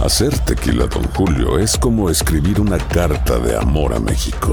Hacer tequila Don Julio es como escribir una carta de amor a México.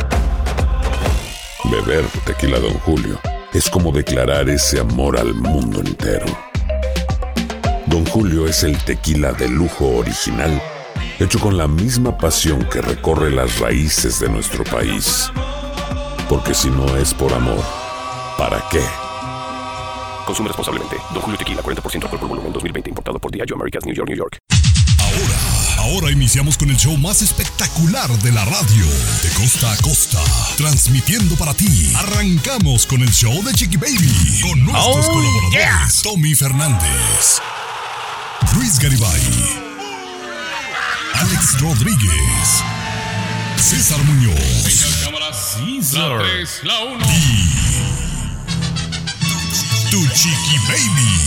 Beber tequila Don Julio es como declarar ese amor al mundo entero. Don Julio es el tequila de lujo original, hecho con la misma pasión que recorre las raíces de nuestro país. Porque si no es por amor, ¿para qué? Consume responsablemente. Don Julio Tequila, 40% alcohol por volumen, 2020. Importado por Diageo Americas, New York, New York. Ahora iniciamos con el show más espectacular de la radio. De costa a costa, transmitiendo para ti. Arrancamos con el show de Chiqui Baby. Con nuestros colaboradores. Tommy Fernández, Luis Garibay, Alex Rodríguez, César Muñoz. La 3, la 1. Tu Chiqui Baby.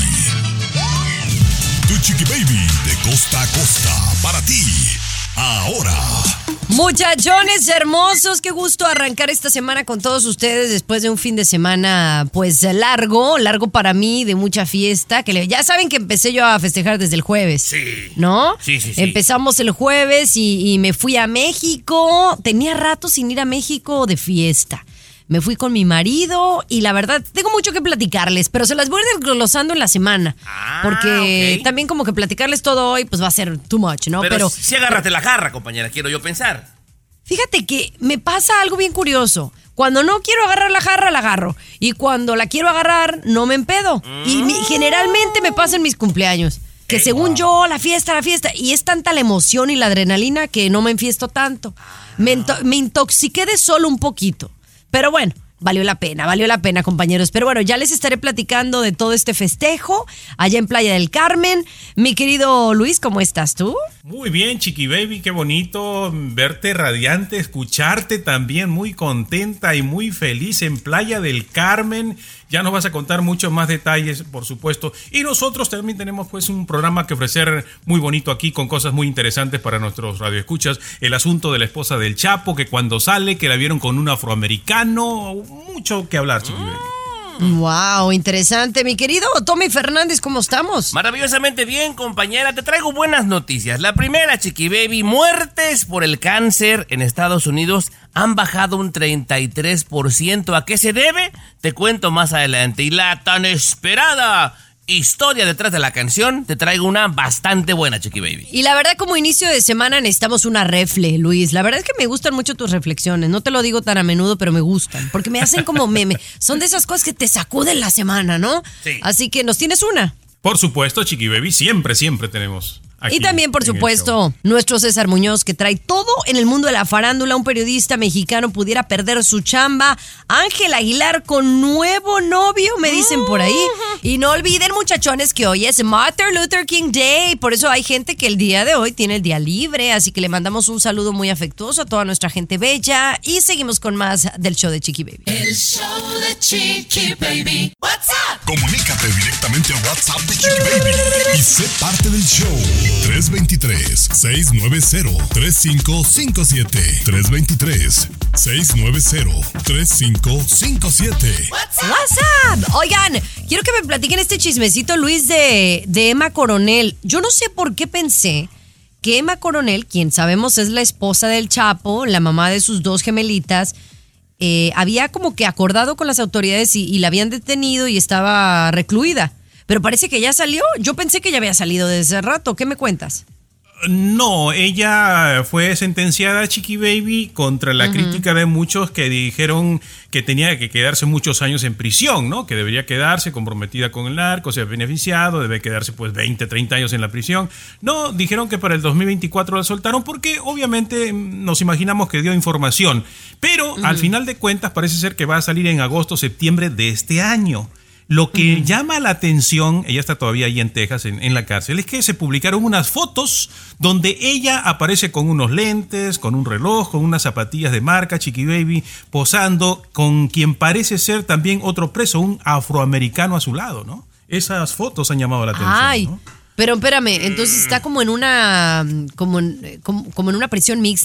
Tu Chiqui Baby de costa a costa para ti. Ahora. Muchachones hermosos, qué gusto arrancar esta semana con todos ustedes después de un fin de semana pues largo para mí, de mucha fiesta, ya saben que empecé yo a festejar desde el jueves. Sí. ¿No? Sí. Empezamos el jueves y me fui a México. Tenía rato sin ir a México de fiesta. Me fui con mi marido y la verdad tengo mucho que platicarles, pero se las voy a ir desglosando en la semana. Porque también como que platicarles todo hoy pues va a ser too much, ¿no? Pero sí agárrate la jarra, compañera, quiero yo pensar. Fíjate que me pasa algo bien curioso. Cuando no quiero agarrar la jarra, la agarro. Y cuando la quiero agarrar, no me empedo. Y generalmente me pasa en mis cumpleaños. Que según yo, la fiesta. Y es tanta la emoción y la adrenalina que no me enfiesto tanto. Me intoxiqué de solo un poquito. Pero bueno, valió la pena, compañeros. Pero bueno, ya les estaré platicando de todo este festejo allá en Playa del Carmen. Mi querido Luis, ¿cómo estás tú? Muy bien, Chiqui Baby, qué bonito verte radiante, escucharte también muy contenta y muy feliz en Playa del Carmen. Ya nos vas a contar muchos más detalles, por supuesto. Y nosotros también tenemos pues un programa que ofrecer muy bonito aquí con cosas muy interesantes para nuestros radioescuchas. El asunto de la esposa del Chapo, que cuando sale, que la vieron con un afroamericano. Mucho que hablar, Chiqui Baby. Wow, interesante. Mi querido Tommy Fernández, ¿cómo estamos? Maravillosamente bien, compañera. Te traigo buenas noticias. La primera, Chiqui Baby, muertes por el cáncer en Estados Unidos han bajado un 33%. ¿A qué se debe? Te cuento más adelante. Y la tan esperada historia detrás de la canción, te traigo una bastante buena, Chiqui Baby. Y la verdad, como inicio de semana necesitamos una refle, Luis. La verdad es que me gustan mucho tus reflexiones. No te lo digo tan a menudo, pero me gustan. Porque me hacen como meme. Son de esas cosas que te sacuden la semana, ¿no? Sí. Así que, ¿nos tienes una? Por supuesto, Chiqui Baby, siempre tenemos. Y también, por supuesto, nuestro César Muñoz, que trae todo en el mundo de la farándula. Un periodista mexicano pudiera perder su chamba. Ángel Aguilar con nuevo novio, me dicen por ahí. Y no olviden, muchachones, que hoy es Martin Luther King Day. Por eso hay gente que el día de hoy tiene el día libre. Así que le mandamos un saludo muy afectuoso a toda nuestra gente bella. Y seguimos con más del show de Chiqui Baby. El show de Chiqui Baby. What's up? Comunícate directamente al WhatsApp de Chiqui Baby y sé parte del show. 323-690-3557. 323-690-3557. WhatsApp. Oigan, quiero que me platiquen este chismecito, Luis, de Emma Coronel. Yo no sé por qué pensé que Emma Coronel, quien sabemos es la esposa del Chapo, la mamá de sus dos gemelitas, había como que acordado con las autoridades y la habían detenido y estaba recluida. Pero parece que ya salió. Yo pensé que ya había salido desde hace rato. ¿Qué me cuentas? No, ella fue sentenciada, Chiqui Baby, contra la crítica de muchos que dijeron que tenía que quedarse muchos años en prisión, ¿no? Que debería quedarse comprometida con el narco, se ha beneficiado, debe quedarse pues 20, 30 años en la prisión. No, dijeron que para el 2024 la soltaron porque obviamente nos imaginamos que dio información. Pero al final de cuentas parece ser que va a salir en agosto, septiembre de este año. Lo que llama la atención, ella está todavía ahí en Texas, en la cárcel, es que se publicaron unas fotos donde ella aparece con unos lentes, con un reloj, con unas zapatillas de marca, Chiqui Baby, posando con quien parece ser también otro preso, un afroamericano a su lado, ¿no? Esas fotos han llamado la atención, Ay, ¿no? Pero espérame, entonces está como en una como en una prisión mixta.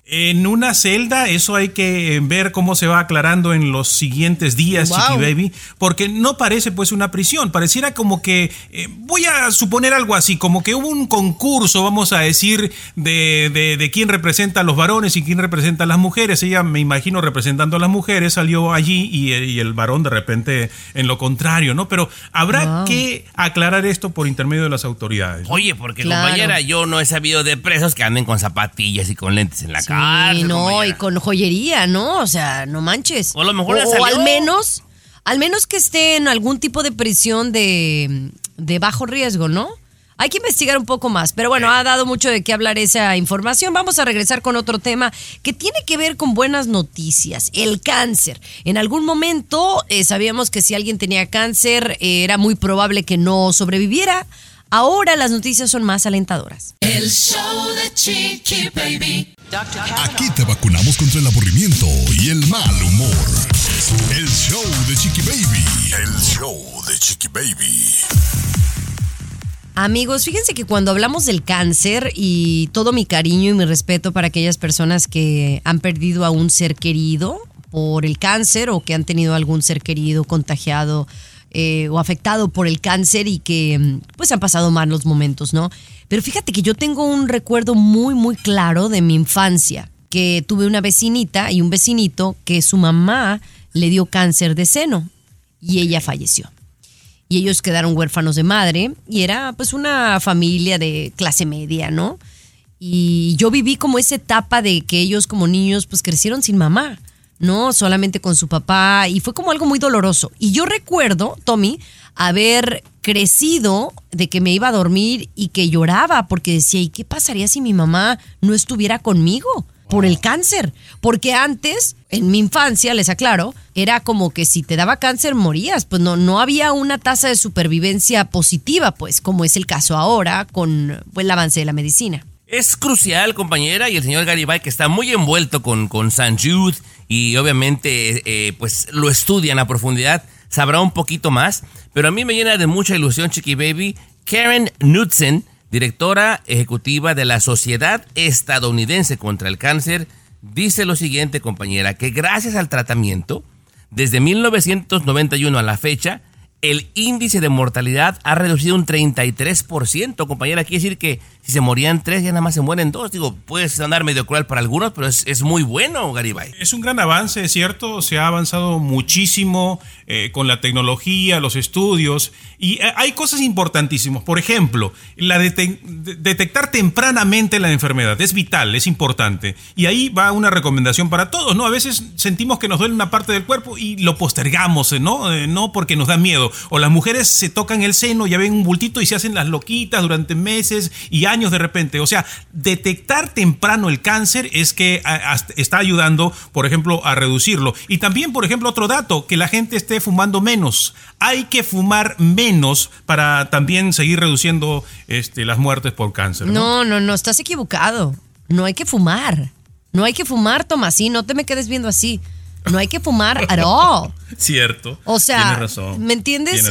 En una celda, eso hay que ver cómo se va aclarando en los siguientes días, wow. Chiqui Baby, porque no parece pues una prisión, pareciera como que, voy a suponer algo así, como que hubo un concurso, vamos a decir, de quién representa a los varones y quién representa a las mujeres. Ella, me imagino, representando a las mujeres, salió allí y el varón de repente en lo contrario, ¿no? Pero habrá que aclarar esto por intermedio de las autoridades. Oye, porque compañera, yo no he sabido de presos que anden con zapatillas y con lentes en la cara. Sí, no, y con joyería, ¿no? O sea, no manches. O a lo mejor o al menos que esté en algún tipo de prisión de bajo riesgo, ¿no? Hay que investigar un poco más, pero bueno, ha dado mucho de qué hablar esa información. Vamos a regresar con otro tema que tiene que ver con buenas noticias, el cáncer. En algún momento sabíamos que si alguien tenía cáncer era muy probable que no sobreviviera. Ahora las noticias son más alentadoras. El show de Chiqui Baby. Aquí te vacunamos contra el aburrimiento y el mal humor. El show de Chiqui Baby. El show de Chiqui Baby. Amigos, fíjense que cuando hablamos del cáncer, y todo mi cariño y mi respeto para aquellas personas que han perdido a un ser querido por el cáncer o que han tenido algún ser querido contagiado o afectado por el cáncer y que pues han pasado malos momentos, ¿no? Pero fíjate que yo tengo un recuerdo muy, muy claro de mi infancia, que tuve una vecinita y un vecinito que su mamá le dio cáncer de seno y ella falleció. Y ellos quedaron huérfanos de madre y era pues una familia de clase media, ¿no? Y yo viví como esa etapa de que ellos como niños pues crecieron sin mamá, ¿no? Solamente con su papá, y fue como algo muy doloroso. Y yo recuerdo, Tommy, haber crecido de que me iba a dormir y que lloraba porque decía, ¿y qué pasaría si mi mamá no estuviera conmigo por el cáncer? Porque antes, en mi infancia, les aclaro, era como que si te daba cáncer morías, pues no había una tasa de supervivencia positiva, pues como es el caso ahora con el avance de la medicina. Es crucial, compañera, y el señor Garibay, que está muy envuelto con St. Jude y obviamente pues lo estudian a profundidad, sabrá un poquito más, pero a mí me llena de mucha ilusión, Chiqui Baby, Karen Knudsen, directora ejecutiva de la Sociedad Estadounidense contra el Cáncer, dice lo siguiente, compañera, que gracias al tratamiento, desde 1991 a la fecha, el índice de mortalidad ha reducido un 33%, compañera. Quiere decir que si se morían 3, ya nada más se mueren 2. Digo, puede sonar medio cruel para algunos, pero es muy bueno, Garibay. Es un gran avance, es cierto. Se ha avanzado muchísimo con la tecnología, los estudios. Y hay cosas importantísimas. Por ejemplo, detectar tempranamente la enfermedad. Es vital, es importante. Y ahí va una recomendación para todos, ¿no? A veces sentimos que nos duele una parte del cuerpo y lo postergamos, ¿no? No porque nos da miedo. O las mujeres se tocan el seno, ya ven un bultito y se hacen las loquitas durante meses y años de repente. O sea, detectar temprano el cáncer es que está ayudando, por ejemplo, a reducirlo. Y también, por ejemplo, otro dato, que la gente esté fumando menos. Hay que fumar menos para también seguir reduciendo las muertes por cáncer, ¿no? No, estás equivocado. No hay que fumar. No hay que fumar, Tomasín, no te me quedes viendo así. No hay que fumar at all. Cierto. O sea, tienes razón. ¿Me entiendes?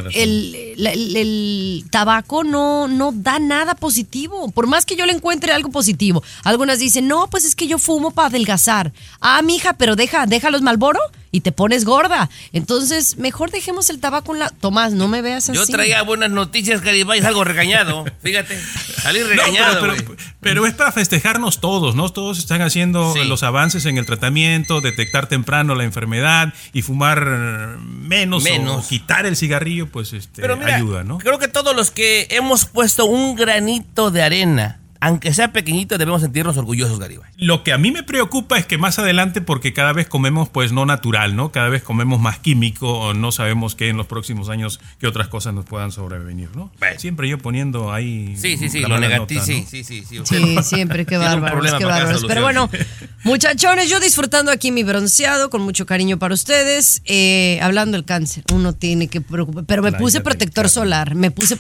El tabaco no da nada positivo. Por más que yo le encuentre algo positivo. Algunas dicen, no, pues es que yo fumo para adelgazar. Ah, mija, pero deja los Marlboro y te pones gorda. Entonces, mejor dejemos el tabaco en la... Tomás, no me veas así. Yo traía buenas noticias, Garibay, es algo regañado. Fíjate, salí regañado. No, pero es para festejarnos todos, ¿no? Todos están haciendo los avances en el tratamiento, detectar temprano la enfermedad y fumar menos. O quitar el cigarrillo, pues pero mira, ayuda, ¿no? Creo que todos los que hemos puesto un granito de arena, aunque sea pequeñito, debemos sentirnos orgullosos, Garibay. Lo que a mí me preocupa es que más adelante, porque cada vez comemos pues no natural, ¿no? Cada vez comemos más químico, o no sabemos qué en los próximos años, qué otras cosas nos puedan sobrevenir, ¿no? Bueno. Siempre yo poniendo ahí... Sí, lo negativo, nota, ¿no? Sí, siempre, qué bárbaros. Pero bueno, muchachones, yo disfrutando aquí mi bronceado, con mucho cariño para ustedes, hablando del cáncer, uno tiene que preocupar, pero me puse protector solar.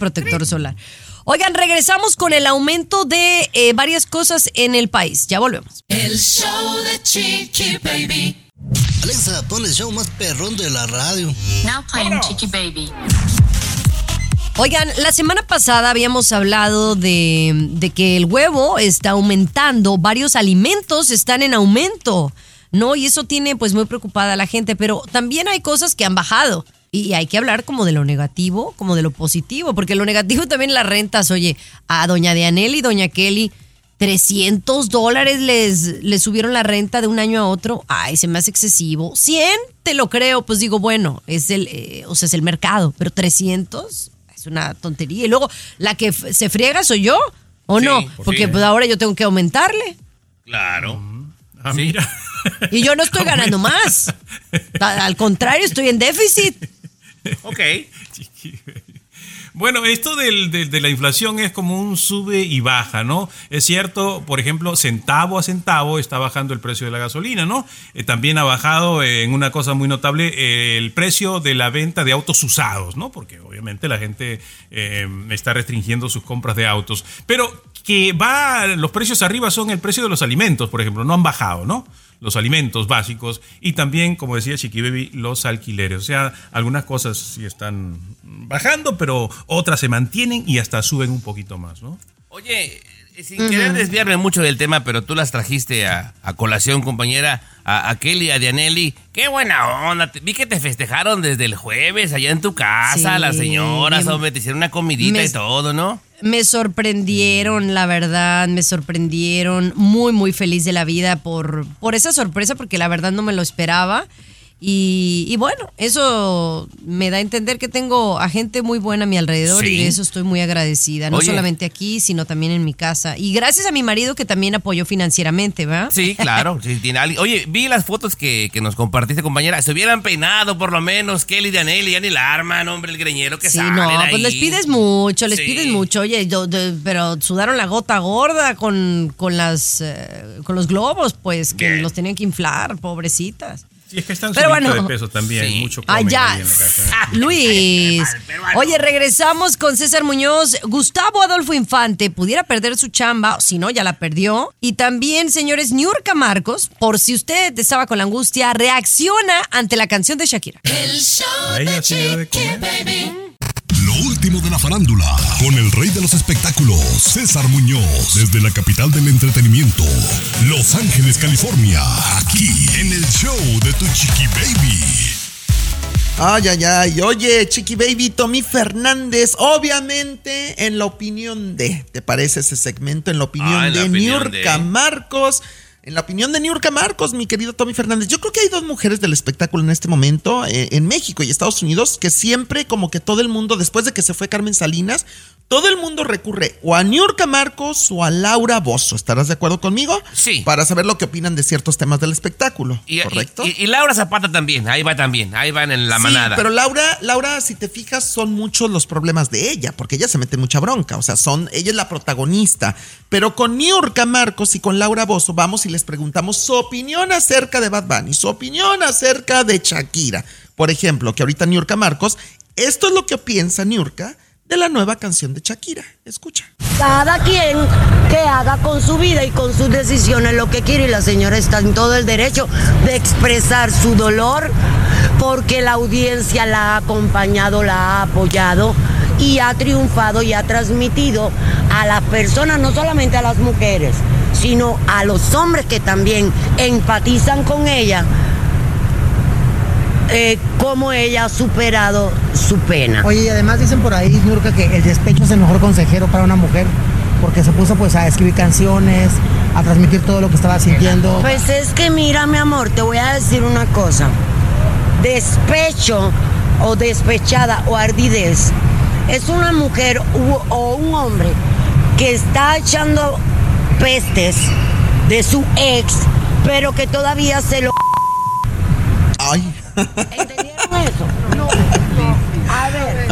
Oigan, regresamos con el aumento de varias cosas en el país. Ya volvemos. El show de Chiqui Baby. Alexa, pon el show más perrón de la radio. Now playing Chiqui Baby. Oigan, la semana pasada habíamos hablado de que el huevo está aumentando, varios alimentos están en aumento, ¿no? Y eso tiene pues muy preocupada a la gente, pero también hay cosas que han bajado. Y hay que hablar como de lo negativo, como de lo positivo, porque lo negativo también las rentas. Oye, a doña Dianel y doña Kelly, $300 les subieron la renta de un año a otro. Ay, se me hace excesivo. 100, te lo creo, pues digo, bueno, es el mercado, pero 300 es una tontería. Y luego, la que se friega soy yo, ¿o sí, no? Porque pues ahora yo tengo que aumentarle. Claro. Ah, sí. Mira. Y yo no estoy ganando más. Al contrario, estoy en déficit. Ok. Bueno, esto de la inflación es como un sube y baja, ¿no? Es cierto, por ejemplo, centavo a centavo está bajando el precio de la gasolina, ¿no? También ha bajado en una cosa muy notable el precio de la venta de autos usados, ¿no? Porque obviamente la gente está restringiendo sus compras de autos. Pero los precios arriba son el precio de los alimentos, por ejemplo, no han bajado, ¿no? Los alimentos básicos y también, como decía Chiqui Baby, los alquileres. O sea, algunas cosas sí están bajando, pero otras se mantienen y hasta suben un poquito más, ¿no? Oye, sin querer desviarme mucho del tema, pero tú las trajiste a colación, compañera, a Kelly, a Dianelli. ¡Qué buena onda! Vi que te festejaron desde el jueves allá en tu casa, sí, las señoras, hombre, te hicieron una comidita y todo, ¿no? Me sorprendieron, la verdad, me sorprendieron. Muy, muy feliz de la vida por esa sorpresa, porque la verdad no me lo esperaba. Y bueno, eso me da a entender que tengo a gente muy buena a mi alrededor, sí, y de eso estoy muy agradecida. No solamente aquí, sino también en mi casa. Y gracias a mi marido que también apoyó financieramente, ¿verdad? Sí, claro. Sí, oye, vi las fotos que nos compartiste, compañera. Se hubieran peinado por lo menos Kelly, Dianelli, ya ni la arman, hombre, el greñero que salen no, ahí. pues les pides mucho. Oye, pero sudaron la gota gorda con los globos, pues, que los tenían que inflar, pobrecitas. Sí, es que están subiendo de peso también, sí, mucho comen ya. Ahí en la casa. Luis, oye, regresamos con César Muñoz. Gustavo Adolfo Infante pudiera perder su chamba, si no, ya la perdió. Y también, señores, Niurka Marcos, por si usted estaba con la angustia, reacciona ante la canción de Shakira. El show de Chiqui Baby. Lo último de la farándula, con el rey de los espectáculos, César Muñoz, desde la capital del entretenimiento, Los Ángeles, California, aquí en el show de tu Chiqui Baby. Ay. Oye, Chiqui Baby, Tommy Fernández, obviamente en la opinión de, ¿te parece ese segmento? En la opinión de Niurka Marcos. En la opinión de Niurka Marcos, mi querido Tommy Fernández, yo creo que hay dos mujeres del espectáculo en este momento, en México y Estados Unidos, que siempre como que todo el mundo, después de que se fue Carmen Salinas, todo el mundo recurre o a Niurka Marcos o a Laura Bozzo. ¿Estarás de acuerdo conmigo? Sí. Para saber lo que opinan de ciertos temas del espectáculo, ¿correcto? Y Laura Zapata también, ahí van en la manada. Pero Laura, si te fijas, son muchos los problemas de ella, porque ella se mete en mucha bronca, o sea, ella es la protagonista. Pero con Niurka Marcos y con Laura Bozzo vamos y les preguntamos su opinión acerca de Bad Bunny, su opinión acerca de Shakira. Por ejemplo, que ahorita Niurka Marcos, esto es lo que piensa Niurka de la nueva canción de Shakira. Escucha. Cada quien que haga con su vida y con sus decisiones lo que quiere, y la señora está en todo el derecho de expresar su dolor, porque la audiencia la ha acompañado, la ha apoyado y ha triunfado y ha transmitido a las personas, no solamente a las mujeres, sino a los hombres que también empatizan con ella, cómo ella ha superado su pena. Oye, y además dicen por ahí, Niurka, que el despecho es el mejor consejero para una mujer, porque se puso pues a escribir canciones, a transmitir todo lo que estaba sintiendo. Pues es que mira, mi amor, te voy a decir una cosa. Despecho o despechada o ardidez es una mujer o un hombre que está echando pestes de su ex, pero que todavía se lo... Ay. ¿Entendieron eso? No. A ver.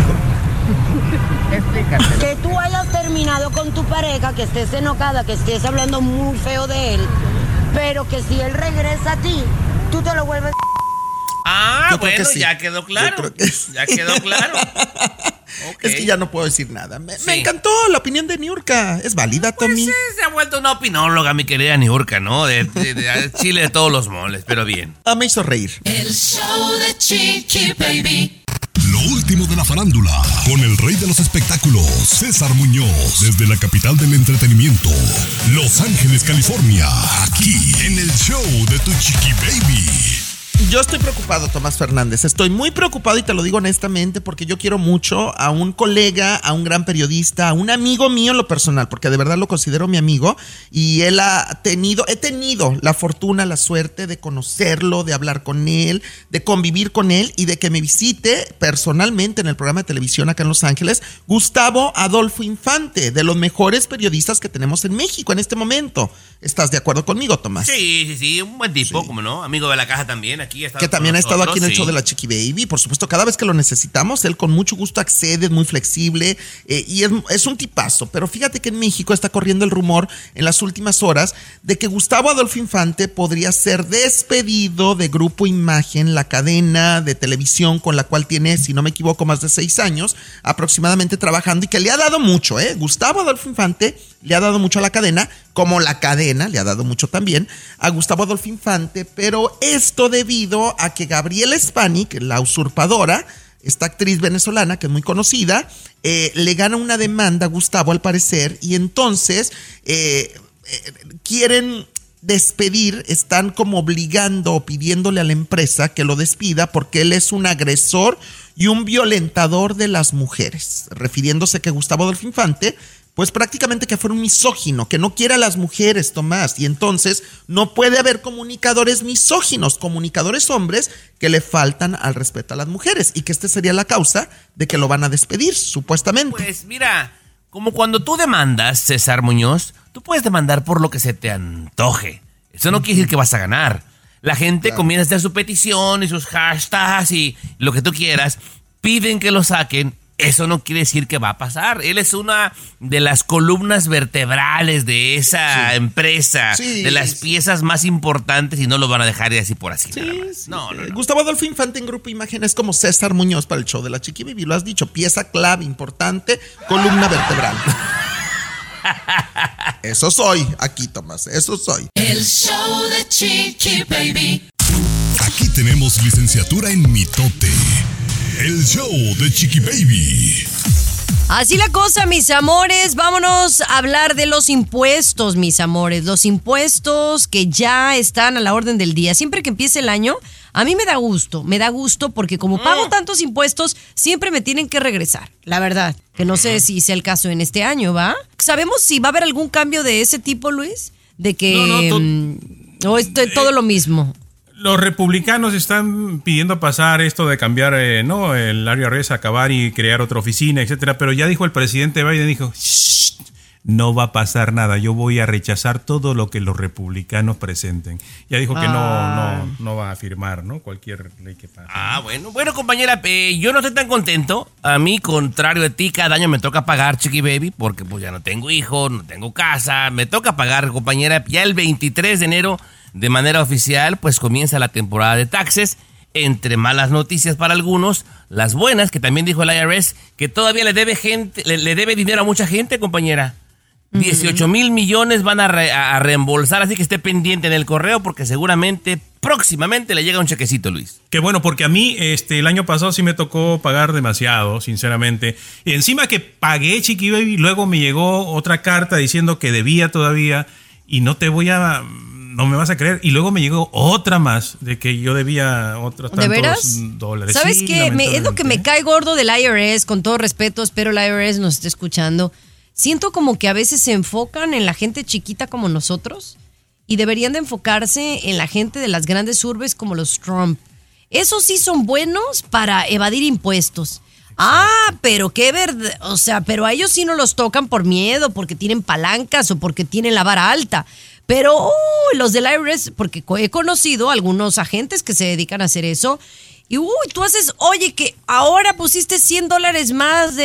Explícate. Que tú hayas terminado con tu pareja, que estés enojada, que estés hablando muy feo de él, pero que si él regresa a ti, tú te lo vuelves... Bueno, sí. Ya quedó claro. Ya quedó claro. Okay. Es que ya no puedo decir nada. Me encantó la opinión de Niurka. ¿Es válida, Tommy? Pues se ha vuelto una opinóloga, mi querida Niurka, ¿no? De chile de todos los moles, pero bien. Me hizo reír. El show de Chiqui Baby. Lo último de la farándula, con el rey de los espectáculos, César Muñoz, desde la capital del entretenimiento, Los Ángeles, California, aquí en el show de Tu Chiqui Baby. Yo estoy preocupado, Tomás Fernández. Estoy muy preocupado y te lo digo honestamente porque yo quiero mucho a un colega, a un gran periodista, a un amigo mío en lo personal, porque de verdad lo considero mi amigo y él he tenido la fortuna, la suerte de conocerlo, de hablar con él, de convivir con él y de que me visite personalmente en el programa de televisión acá en Los Ángeles, Gustavo Adolfo Infante, de los mejores periodistas que tenemos en México en este momento. ¿Estás de acuerdo conmigo, Tomás? Sí, un buen tipo, sí. Como no, amigo de la casa también. Que también ha estado aquí en el show de la Chiqui Baby. Por supuesto, cada vez que lo necesitamos, él con mucho gusto accede, es muy flexible y es un tipazo. Pero fíjate que en México está corriendo el rumor en las últimas horas de que Gustavo Adolfo Infante podría ser despedido de Grupo Imagen, la cadena de televisión con la cual tiene, si no me equivoco, más de 6 años aproximadamente trabajando y que le ha dado mucho, Gustavo Adolfo Infante le ha dado mucho a la cadena, como la cadena le ha dado mucho también a Gustavo Adolfo Infante, pero esto debido a que Gabriela Spanik, la usurpadora, esta actriz venezolana que es muy conocida, le gana una demanda a Gustavo al parecer y entonces quieren despedir, están como obligando o pidiéndole a la empresa que lo despida porque él es un agresor y un violentador de las mujeres, refiriéndose que Gustavo Adolfo Infante pues prácticamente que fuera un misógino, que no quiere a las mujeres, Tomás, y entonces no puede haber comunicadores misóginos, comunicadores hombres que le faltan al respeto a las mujeres, y que esta sería la causa de que lo van a despedir, supuestamente. Pues mira, como cuando tú demandas, César Muñoz, tú puedes demandar por lo que se te antoje. Eso no quiere decir que vas a ganar. La gente comienza a hacer su petición y sus hashtags y lo que tú quieras, piden que lo saquen. Eso no quiere decir que va a pasar. Él es una de las columnas vertebrales de esa empresa, de las piezas más importantes y no lo van a dejar ir así por así. No. Gustavo Adolfo Infante en Grupo Imagen es como César Muñoz para el show de la Chiqui Baby. Lo has dicho, pieza clave, importante, columna vertebral. Eso soy aquí, Tomás, eso soy. El show de Chiqui Baby. Aquí tenemos licenciatura en mitote. El show de Chiqui Baby. Así la cosa, mis amores. Vámonos a hablar de los impuestos, mis amores. Los impuestos que ya están a la orden del día. Siempre que empiece el año, a mí me da gusto porque como pago tantos impuestos, siempre me tienen que regresar. La verdad, que no sé si sea el caso en este año, ¿va? ¿Sabemos si va a haber algún cambio de ese tipo, Luis? De que... o es todo lo mismo. Los republicanos están pidiendo pasar esto de cambiar el IRS, acabar y crear otra oficina, etcétera, pero ya dijo el presidente Biden, dijo, no va a pasar nada, yo voy a rechazar todo lo que los republicanos presenten. Ya dijo que no va a firmar, ¿no? Cualquier ley que pase. Bueno, compañera, yo no estoy tan contento. A mí, contrario a ti, cada año me toca pagar, Chiqui Baby, porque pues ya no tengo hijos, no tengo casa, me toca pagar, compañera, ya el 23 de enero de manera oficial, pues comienza la temporada de taxes. Entre malas noticias para algunos, las buenas, que también dijo el IRS, que todavía le debe dinero a mucha gente, compañera. 18 mil millones van a reembolsar, así que esté pendiente en el correo porque seguramente próximamente le llega un chequecito, Luis. Qué bueno, porque a mí el año pasado sí me tocó pagar demasiado, sinceramente. Y encima que pagué, Chiqui Baby, luego me llegó otra carta diciendo que debía todavía y no me vas a creer. Y luego me llegó otra más de que yo debía otros tantos dólares. ¿Sabes qué? Es lo que me cae gordo del IRS, con todo respeto, espero el IRS nos esté escuchando. Siento como que a veces se enfocan en la gente chiquita como nosotros y deberían de enfocarse en la gente de las grandes urbes como los Trump. Esos sí son buenos para evadir impuestos. Pero qué verdad, pero a ellos sí no los tocan por miedo, porque tienen palancas o porque tienen la vara alta. Pero los del IRS, porque he conocido algunos agentes que se dedican a hacer eso. Y tú haces, oye, que ahora pusiste $100 más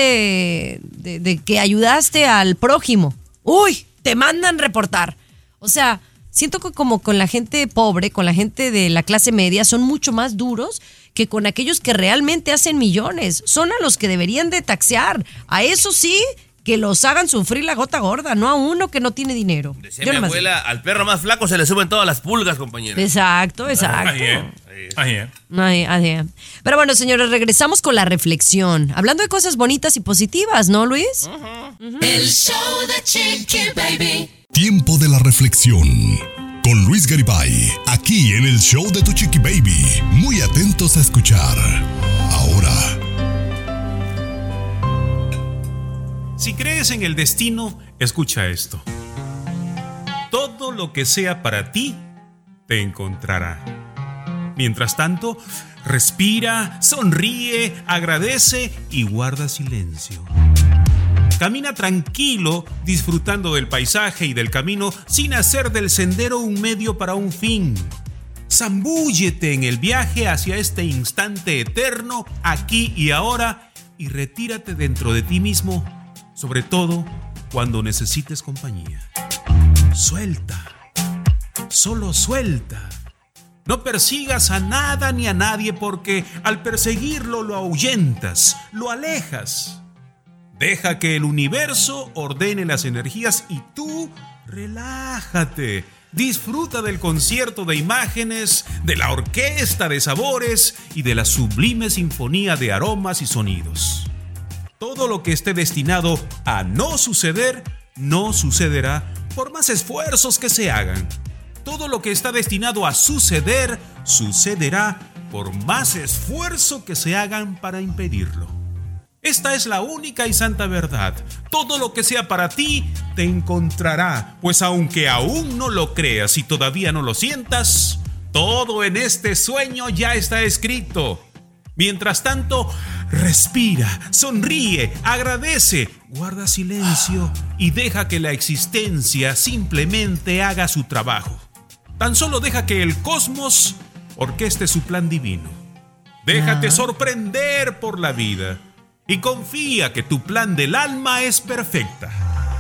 de que ayudaste al prójimo. Te mandan reportar. O sea, siento que como con la gente pobre, con la gente de la clase media, son mucho más duros que con aquellos que realmente hacen millones. Son a los que deberían de taxear. A eso sí, que los hagan sufrir la gota gorda, no a uno que no tiene dinero. Decía mi abuela, al perro más flaco se le suben todas las pulgas, compañero. Exacto. Así es. Así es. Pero bueno, señores, regresamos con la reflexión. Hablando de cosas bonitas y positivas, ¿no, Luis? El show de Chiqui Baby. Tiempo de la reflexión. Con Luis Garibay, aquí en el show de tu Chiqui Baby. Muy atentos a escuchar. Ahora. Si crees en el destino, escucha esto. Todo lo que sea para ti, te encontrará. Mientras tanto, respira, sonríe, agradece y guarda silencio. Camina tranquilo, disfrutando del paisaje y del camino, sin hacer del sendero un medio para un fin. Zambúllete en el viaje hacia este instante eterno, aquí y ahora, y retírate dentro de ti mismo, sobre todo cuando necesites compañía. Suelta, solo suelta. No persigas a nada ni a nadie porque al perseguirlo lo ahuyentas, lo alejas. Deja que el universo ordene las energías y tú relájate. Disfruta del concierto de imágenes, de la orquesta de sabores y de la sublime sinfonía de aromas y sonidos. Todo lo que esté destinado a no suceder, no sucederá por más esfuerzos que se hagan. Todo lo que está destinado a suceder, sucederá por más esfuerzo que se hagan para impedirlo. Esta es la única y santa verdad. Todo lo que sea para ti, te encontrará. Pues aunque aún no lo creas y todavía no lo sientas, todo en este sueño ya está escrito. Mientras tanto, respira, sonríe, agradece, guarda silencio y deja que la existencia simplemente haga su trabajo. Tan solo deja que el cosmos orqueste su plan divino. Déjate sorprender por la vida y confía que tu plan del alma es perfecta.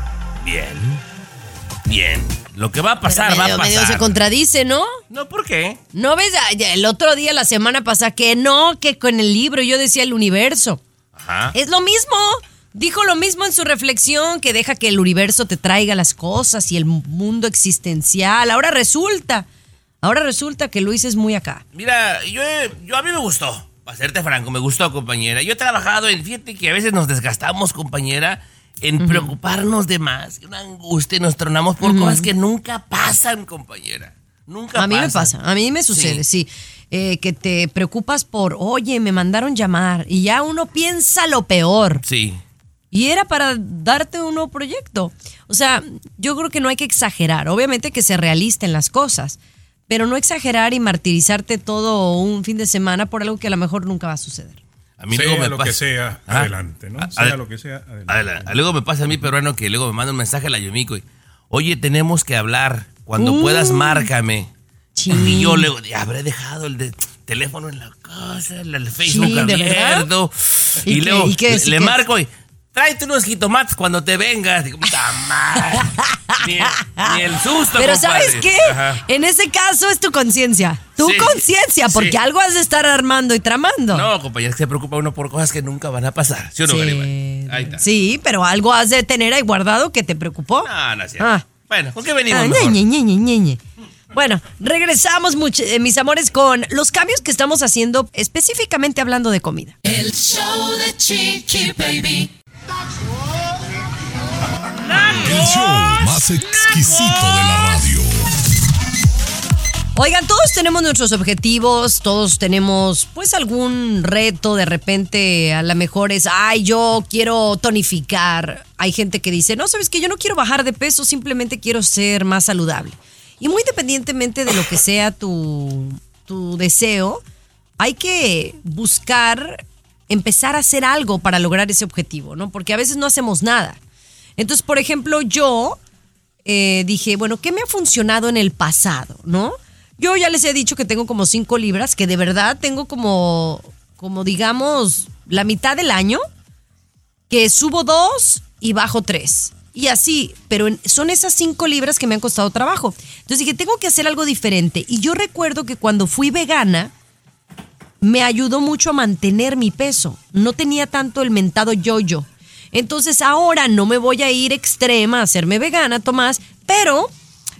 Bien. Lo que va a pasar, va a pasar. Medio se contradice, ¿no? No, ¿por qué? ¿No ves? El otro día, la semana pasada, que con el libro yo decía el universo. Ajá. Es lo mismo. Dijo lo mismo en su reflexión, que deja que el universo te traiga las cosas y el mundo existencial. Ahora resulta que Luis es muy acá. Mira, yo a mí me gustó. Para serte franco, me gustó, compañera. Yo he trabajado fíjate que a veces nos desgastamos, compañera, en preocuparnos de más. Una angustia y nos tronamos por cosas que nunca pasan, compañera. Nunca pasan. A mí me pasa, a mí me sucede, sí. Que te preocupas por, oye, me mandaron llamar. Y ya uno piensa lo peor. Sí. Y era para darte un nuevo proyecto. O sea, yo creo que no hay que exagerar. Obviamente que se realisten las cosas. Pero no exagerar y martirizarte todo un fin de semana por algo que a lo mejor nunca va a suceder. A mí sea lo que sea, adelante, ¿no? Sea lo que sea, adelante. Luego me pasa a mí, peruano, que luego me manda un mensaje a la Yumiko y, oye, tenemos que hablar. Cuando puedas, márcame. Sí. Y yo luego, habré dejado el teléfono en la casa, el Facebook abierto. ¿Y luego qué? le marco y, tráete unos jitomates cuando te vengas. Digo, puta madre. Ni el susto, pero compadre. ¿sabes qué? Ajá. En ese caso es tu conciencia. Tu Sí. conciencia, porque algo has de estar armando y tramando. No, compañero, es que se preocupa uno por cosas que nunca van a pasar. ¿Sí o no, Garibay? Ahí está. Sí, pero algo has de tener ahí guardado que te preocupó. No es cierto. Bueno, ¿con qué venimos ñe. Bueno, regresamos, mis amores, con los cambios que estamos haciendo, específicamente hablando de comida. El show de Chiqui Baby. El show más exquisito de la radio. Oigan, todos tenemos nuestros objetivos, todos tenemos pues algún reto, de repente a lo mejor es, yo quiero tonificar. Hay gente que dice, no, ¿sabes qué? Yo no quiero bajar de peso, simplemente quiero ser más saludable. Y muy independientemente de lo que sea tu deseo, hay que buscar empezar a hacer algo para lograr ese objetivo, ¿no? Porque a veces no hacemos nada. Entonces, por ejemplo, yo dije, bueno, ¿qué me ha funcionado en el pasado, no? Yo ya les he dicho que tengo como 5 libras, que de verdad tengo como digamos, la mitad del año, que subo 2 y bajo 3. Y así, pero son esas 5 libras que me han costado trabajo. Entonces dije, tengo que hacer algo diferente. Y yo recuerdo que cuando fui vegana, me ayudó mucho a mantener mi peso. No tenía tanto el mentado yo-yo. Entonces ahora no me voy a ir extrema a hacerme vegana, Tomás, pero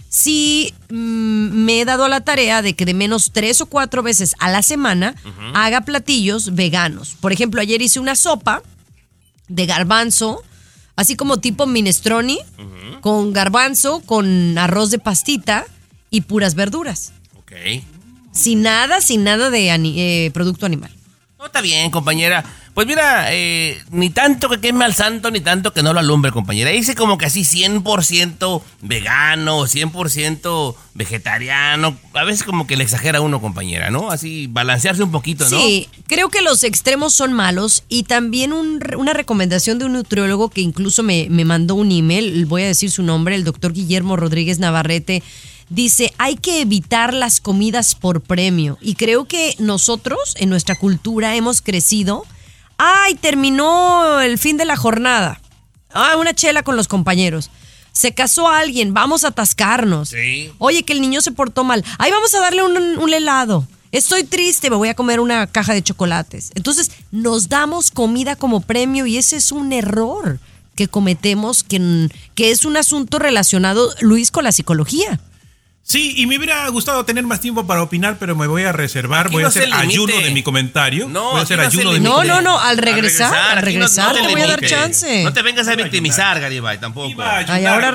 sí me he dado a la tarea de que de menos 3 o 4 veces a la semana haga platillos veganos. Por ejemplo, ayer hice una sopa de garbanzo, así como tipo minestrone, con garbanzo, con arroz de pastita y puras verduras. Ok. Sin nada de producto animal. No, está bien, compañera. Pues mira, ni tanto que queme al santo, ni tanto que no lo alumbre, compañera. Hice como que así 100% vegano, 100% vegetariano. A veces como que le exagera uno, compañera, ¿no? Así balancearse un poquito, ¿no? Sí, creo que los extremos son malos. Y también una recomendación de un nutriólogo que incluso me mandó un email, voy a decir su nombre, el doctor Guillermo Rodríguez Navarrete. Dice, hay que evitar las comidas por premio. Y creo que nosotros, en nuestra cultura, hemos crecido. ¡Ay, terminó el fin de la jornada! ¡Ah, una chela con los compañeros! Se casó alguien, vamos a atascarnos. Sí. Oye, que el niño se portó mal. ¡Ay, vamos a darle un helado! Estoy triste, me voy a comer una caja de chocolates. Entonces, nos damos comida como premio y ese es un error que cometemos, que es un asunto relacionado, Luis, con la psicología. Sí, y me hubiera gustado tener más tiempo para opinar, pero me voy a reservar. Voy a hacer ayuno de mi comentario. No, voy a hacer ayuno de mi comentario. No, al regresar te voy a dar chance. No te vengas a victimizar, Garibay, tampoco. Ay, ahora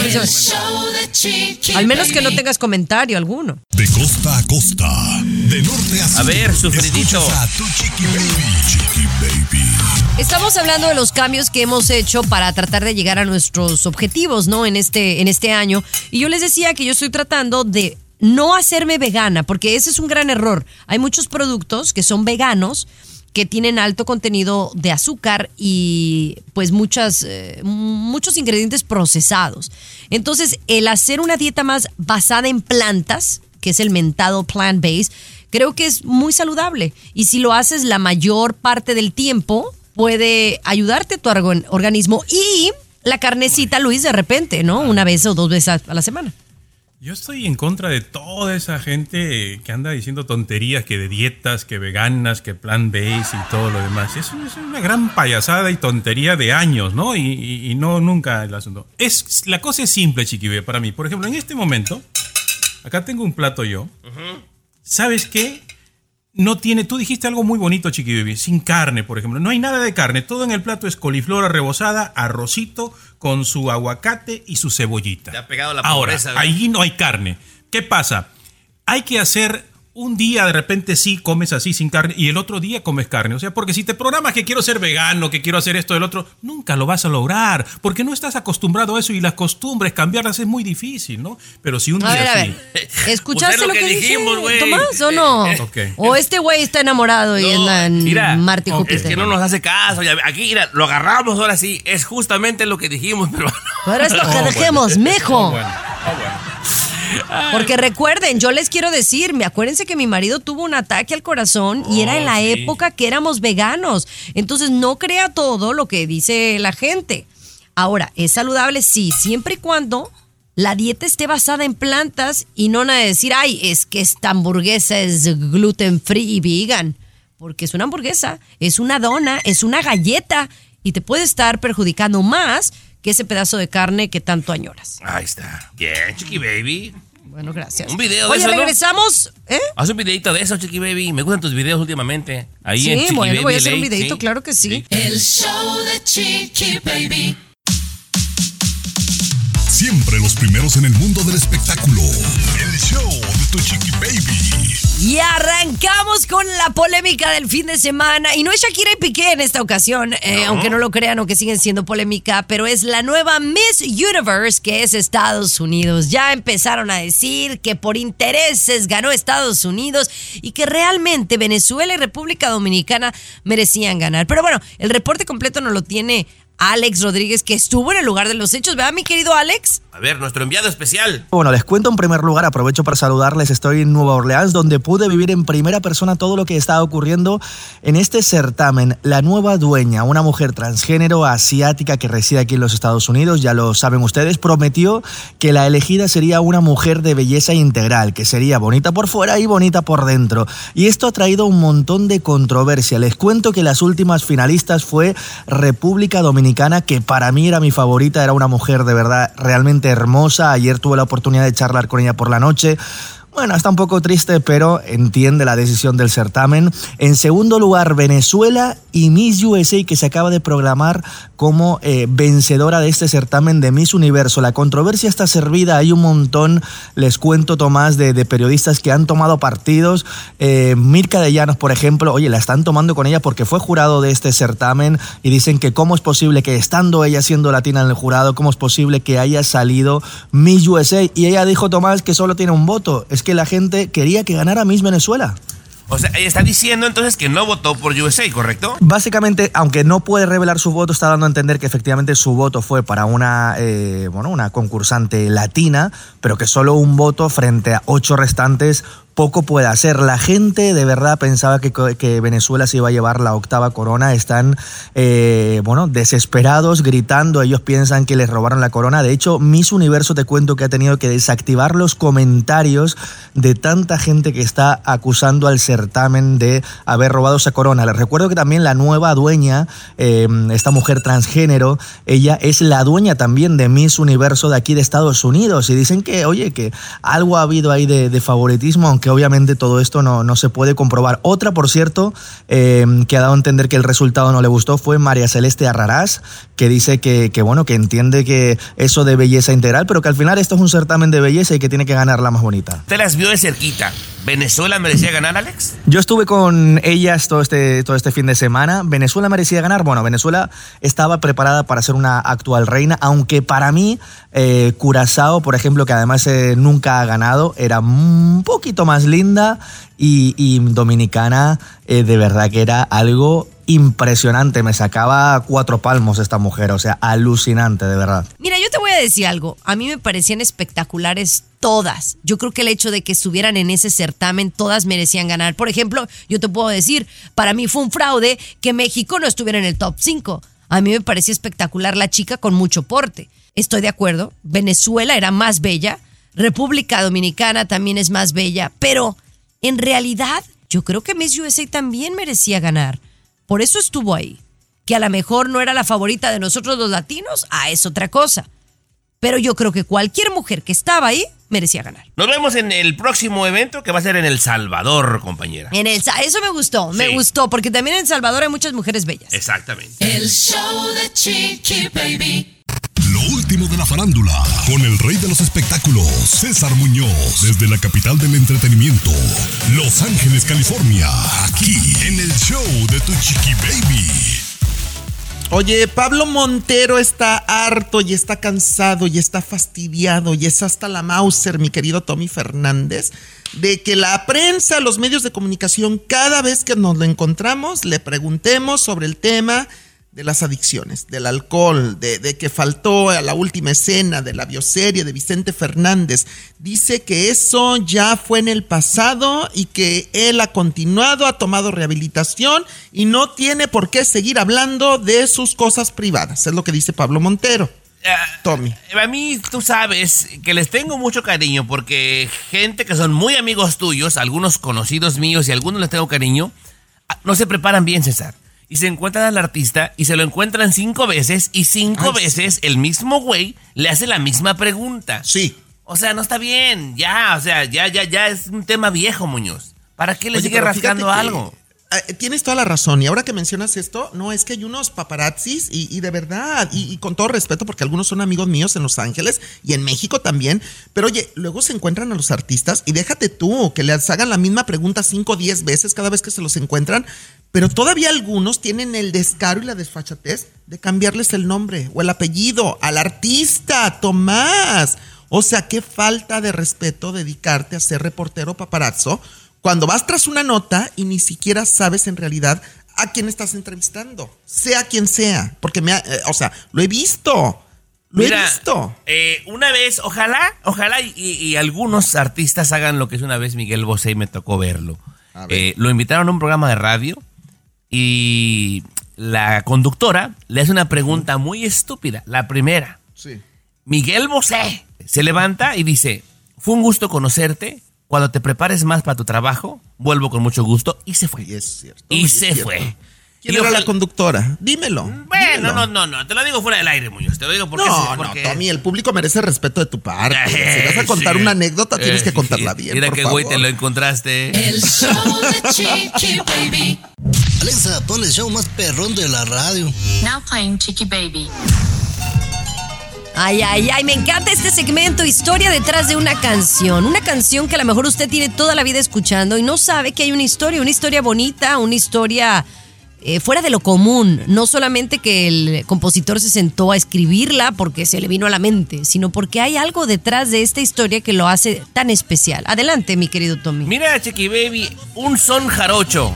al menos que no tengas comentario alguno. De costa a costa, de norte a sur. A ver, sufridito. A tu Chiqui Baby. Estamos hablando de los cambios que hemos hecho para tratar de llegar a nuestros objetivos, ¿no? En este año. Y yo les decía que yo estoy tratando de no hacerme vegana, porque ese es un gran error. Hay muchos productos que son veganos, que tienen alto contenido de azúcar y pues muchos ingredientes procesados. Entonces, el hacer una dieta más basada en plantas, que es el mentado plant-based, creo que es muy saludable. Y si lo haces la mayor parte del tiempo, puede ayudarte a tu organismo. Y la carnecita, Luis, de repente, ¿no? Una vez o 2 veces a la semana. Yo estoy en contra de toda esa gente que anda diciendo tonterías, que de dietas, que veganas, que plant-based y todo lo demás. Es una gran payasada y tontería de años, ¿no? Y no nunca el asunto. La cosa es simple, Chiqui, para mí. Por ejemplo, en este momento, acá tengo un plato yo. ¿Sabes qué? No tiene, tú dijiste algo muy bonito, Chiqui Baby, sin carne, por ejemplo. No hay nada de carne, todo en el plato es coliflor rebozada, arrocito con su aguacate y su cebollita. Te ha pegado la pobreza. Ahora, ahí no hay carne. ¿Qué pasa? Hay que hacer un día de repente sí comes así sin carne y el otro día comes carne. O sea, porque si te programas que quiero ser vegano, que quiero hacer esto, el otro, nunca lo vas a lograr porque no estás acostumbrado a eso y las costumbres, cambiarlas es muy difícil, ¿no? Pero si un día a ver. ¿Escuchaste pues lo que dijimos, güey? ¿Tomás o no? Okay. O este güey está enamorado y anda en Marte y Júpiter. Es que no nos hace caso. Aquí, mira, lo agarramos ahora sí. Es justamente lo que dijimos, pero... Pero es lo que dejemos, mijo. Bueno. Porque recuerden, yo les quiero decir, acuérdense que mi marido tuvo un ataque al corazón y era en la época que éramos veganos. Entonces no crea todo lo que dice la gente. Ahora, ¿es saludable? Sí, siempre y cuando la dieta esté basada en plantas y no nada de decir, ay, es que esta hamburguesa es gluten free y vegan. Porque es una hamburguesa, es una dona, es una galleta y te puede estar perjudicando más que ese pedazo de carne que tanto añoras. Ahí está. Bien, Chiqui Baby. Bueno, gracias. Un video de eso, regresamos. ¿no? Haz un videito de eso, Chiqui Baby. Me gustan tus videos últimamente. Ahí sí, en Chiqui bueno, Baby voy a hacer LA, un videito, ¿sí? claro que sí. El show de Chiqui Baby. Siempre los primeros en el mundo del espectáculo. El show de tu Chiqui Baby. Y arrancamos con la polémica del fin de semana. Y no es Shakira y Piqué en esta ocasión, no. Aunque no lo crean o que siguen siendo polémica, pero es la nueva Miss Universe, que es Estados Unidos. Ya empezaron a decir que por intereses ganó Estados Unidos y que realmente Venezuela y República Dominicana merecían ganar. Pero bueno, el reporte completo nos lo tiene Alex Rodríguez, que estuvo en el lugar de los hechos, ¿verdad, mi querido Alex? A ver, nuestro enviado especial. Bueno, les cuento en primer lugar, aprovecho para saludarles, estoy en Nueva Orleans, donde pude vivir en primera persona todo lo que estaba ocurriendo en este certamen. La nueva dueña, una mujer transgénero asiática que reside aquí en los Estados Unidos, ya lo saben ustedes, prometió que la elegida sería una mujer de belleza integral, que sería bonita por fuera y bonita por dentro. Y esto ha traído un montón de controversia. Les cuento que las últimas finalistas fue República Dominicana dominicana, que para mí era mi favorita, era una mujer de verdad realmente hermosa. Ayer tuve la oportunidad de charlar con ella por la noche. Bueno, está un poco triste, pero entiende la decisión del certamen. En segundo lugar, Venezuela y Miss USA, que se acaba de proclamar como vencedora de este certamen de Miss Universo. La controversia está servida, hay un montón, les cuento, Tomás, de periodistas que han tomado partidos. Mirka de Llanos, por ejemplo, oye, la están tomando con ella porque fue jurado de este certamen y dicen que cómo es posible que estando ella siendo latina en el jurado, cómo es posible que haya salido Miss USA. Y ella dijo, Tomás, que solo tiene un voto. Es que la gente quería que ganara Miss Venezuela. O sea, ella está diciendo entonces que no votó por USA, ¿correcto? Básicamente, aunque no puede revelar su voto, está dando a entender que efectivamente su voto fue para una concursante latina, pero que solo un voto frente a 8 restantes poco puede hacer. La gente de verdad pensaba que Venezuela se iba a llevar la 8ª corona. Están desesperados, gritando. Ellos piensan que les robaron la corona. De hecho, Miss Universo, te cuento que ha tenido que desactivar los comentarios de tanta gente que está acusando al certamen de haber robado esa corona. Les recuerdo que también la nueva dueña, esta mujer transgénero, ella es la dueña también de Miss Universo de aquí de Estados Unidos. Y dicen que, oye, que algo ha habido ahí de favoritismo, aunque obviamente todo esto no se puede comprobar. Otra, por cierto, que ha dado a entender que el resultado no le gustó fue María Celeste Arrarás, que dice que entiende que eso de belleza integral, pero que al final esto es un certamen de belleza y que tiene que ganar la más bonita. Te las vio de cerquita. ¿Venezuela merecía ganar, Alex? Yo estuve con ellas todo este fin de semana. ¿Venezuela merecía ganar? Bueno, Venezuela estaba preparada para ser una actual reina, aunque para mí Curazao, por ejemplo, que además nunca ha ganado, era un poquito más linda, y Dominicana de verdad que era algo impresionante. Me sacaba 4 palmos esta mujer, o sea, alucinante, de verdad. Mira, yo te voy a decir algo. A mí me parecían espectaculares todas. Yo creo que el hecho de que estuvieran en ese certamen, todas merecían ganar. Por ejemplo, yo te puedo decir, para mí fue un fraude que México no estuviera en el top 5. A mí me parecía espectacular la chica con mucho porte. Estoy de acuerdo. Venezuela era más bella. República Dominicana también es más bella. Pero, en realidad, yo creo que Miss USA también merecía ganar. Por eso estuvo ahí. Que a lo mejor no era la favorita de nosotros los latinos, es otra cosa. Pero yo creo que cualquier mujer que estaba ahí merecía ganar. Nos vemos en el próximo evento, que va a ser en El Salvador, compañera. Eso me gustó, me gustó, porque también en El Salvador hay muchas mujeres bellas. Exactamente. El show de Chiqui Baby. Lo último de la farándula, con el rey de los espectáculos, César Muñoz, desde la capital del entretenimiento, Los Ángeles, California, aquí en el show de tu Chiqui Baby. Oye, Pablo Montero está harto y está cansado y está fastidiado y es hasta la Mauser, mi querido Tommy Fernández, de que la prensa, los medios de comunicación, cada vez que nos lo encontramos, le preguntemos sobre el tema de las adicciones, del alcohol, de que faltó a la última escena de la bioserie de Vicente Fernández. Dice que eso ya fue en el pasado y que él ha continuado, ha tomado rehabilitación y no tiene por qué seguir hablando de sus cosas privadas. Es lo que dice Pablo Montero. Tommy. A mí, tú sabes que les tengo mucho cariño porque gente que son muy amigos tuyos, algunos conocidos míos y algunos les tengo cariño, no se preparan bien, César. Y se encuentran al artista y se lo encuentran 5 veces y 5 veces el mismo güey le hace la misma pregunta. Sí. O sea, no está bien, ya es un tema viejo, Muñoz. ¿Para qué le sigue rascando algo? Tienes toda la razón, y ahora que mencionas esto, no, es que hay unos paparazzis y de verdad, y con todo respeto, porque algunos son amigos míos en Los Ángeles y en México también, pero oye, luego se encuentran a los artistas y déjate tú que les hagan la misma pregunta 5 o 10 veces cada vez que se los encuentran, pero todavía algunos tienen el descaro y la desfachatez de cambiarles el nombre o el apellido al artista, Tomás. O sea, qué falta de respeto dedicarte a ser reportero paparazzo cuando vas tras una nota y ni siquiera sabes en realidad a quién estás entrevistando, sea quien sea, porque lo he visto. He visto. Una vez, ojalá y algunos artistas hagan lo que hizo una vez Miguel Bosé y me tocó verlo. Lo invitaron a un programa de radio y la conductora le hace una pregunta muy estúpida, la primera. Sí. Miguel Bosé se levanta y dice, fue un gusto conocerte. Cuando te prepares más para tu trabajo, vuelvo con mucho gusto. Y se fue. Y es cierto. Y se fue. ¿Quién era la conductora? Dímelo. Bueno, dímelo. No, te lo digo fuera del aire, Muñoz. Te lo digo porque... No, Tommy, el público merece respeto de tu parte. Si vas a contar una anécdota, tienes que contarla bien, Mira por qué favor. güey te lo encontraste. El show de Chiqui Baby. Alexa, pon el show más perrón de la radio. Now playing Chiqui Baby. Ay, me encanta este segmento, historia detrás de una canción. Una canción que a lo mejor usted tiene toda la vida escuchando y no sabe que hay una historia bonita, una historia fuera de lo común. No solamente que el compositor se sentó a escribirla porque se le vino a la mente, sino porque hay algo detrás de esta historia que lo hace tan especial. Adelante, mi querido Tommy. Mira, Chiqui Baby, un son jarocho.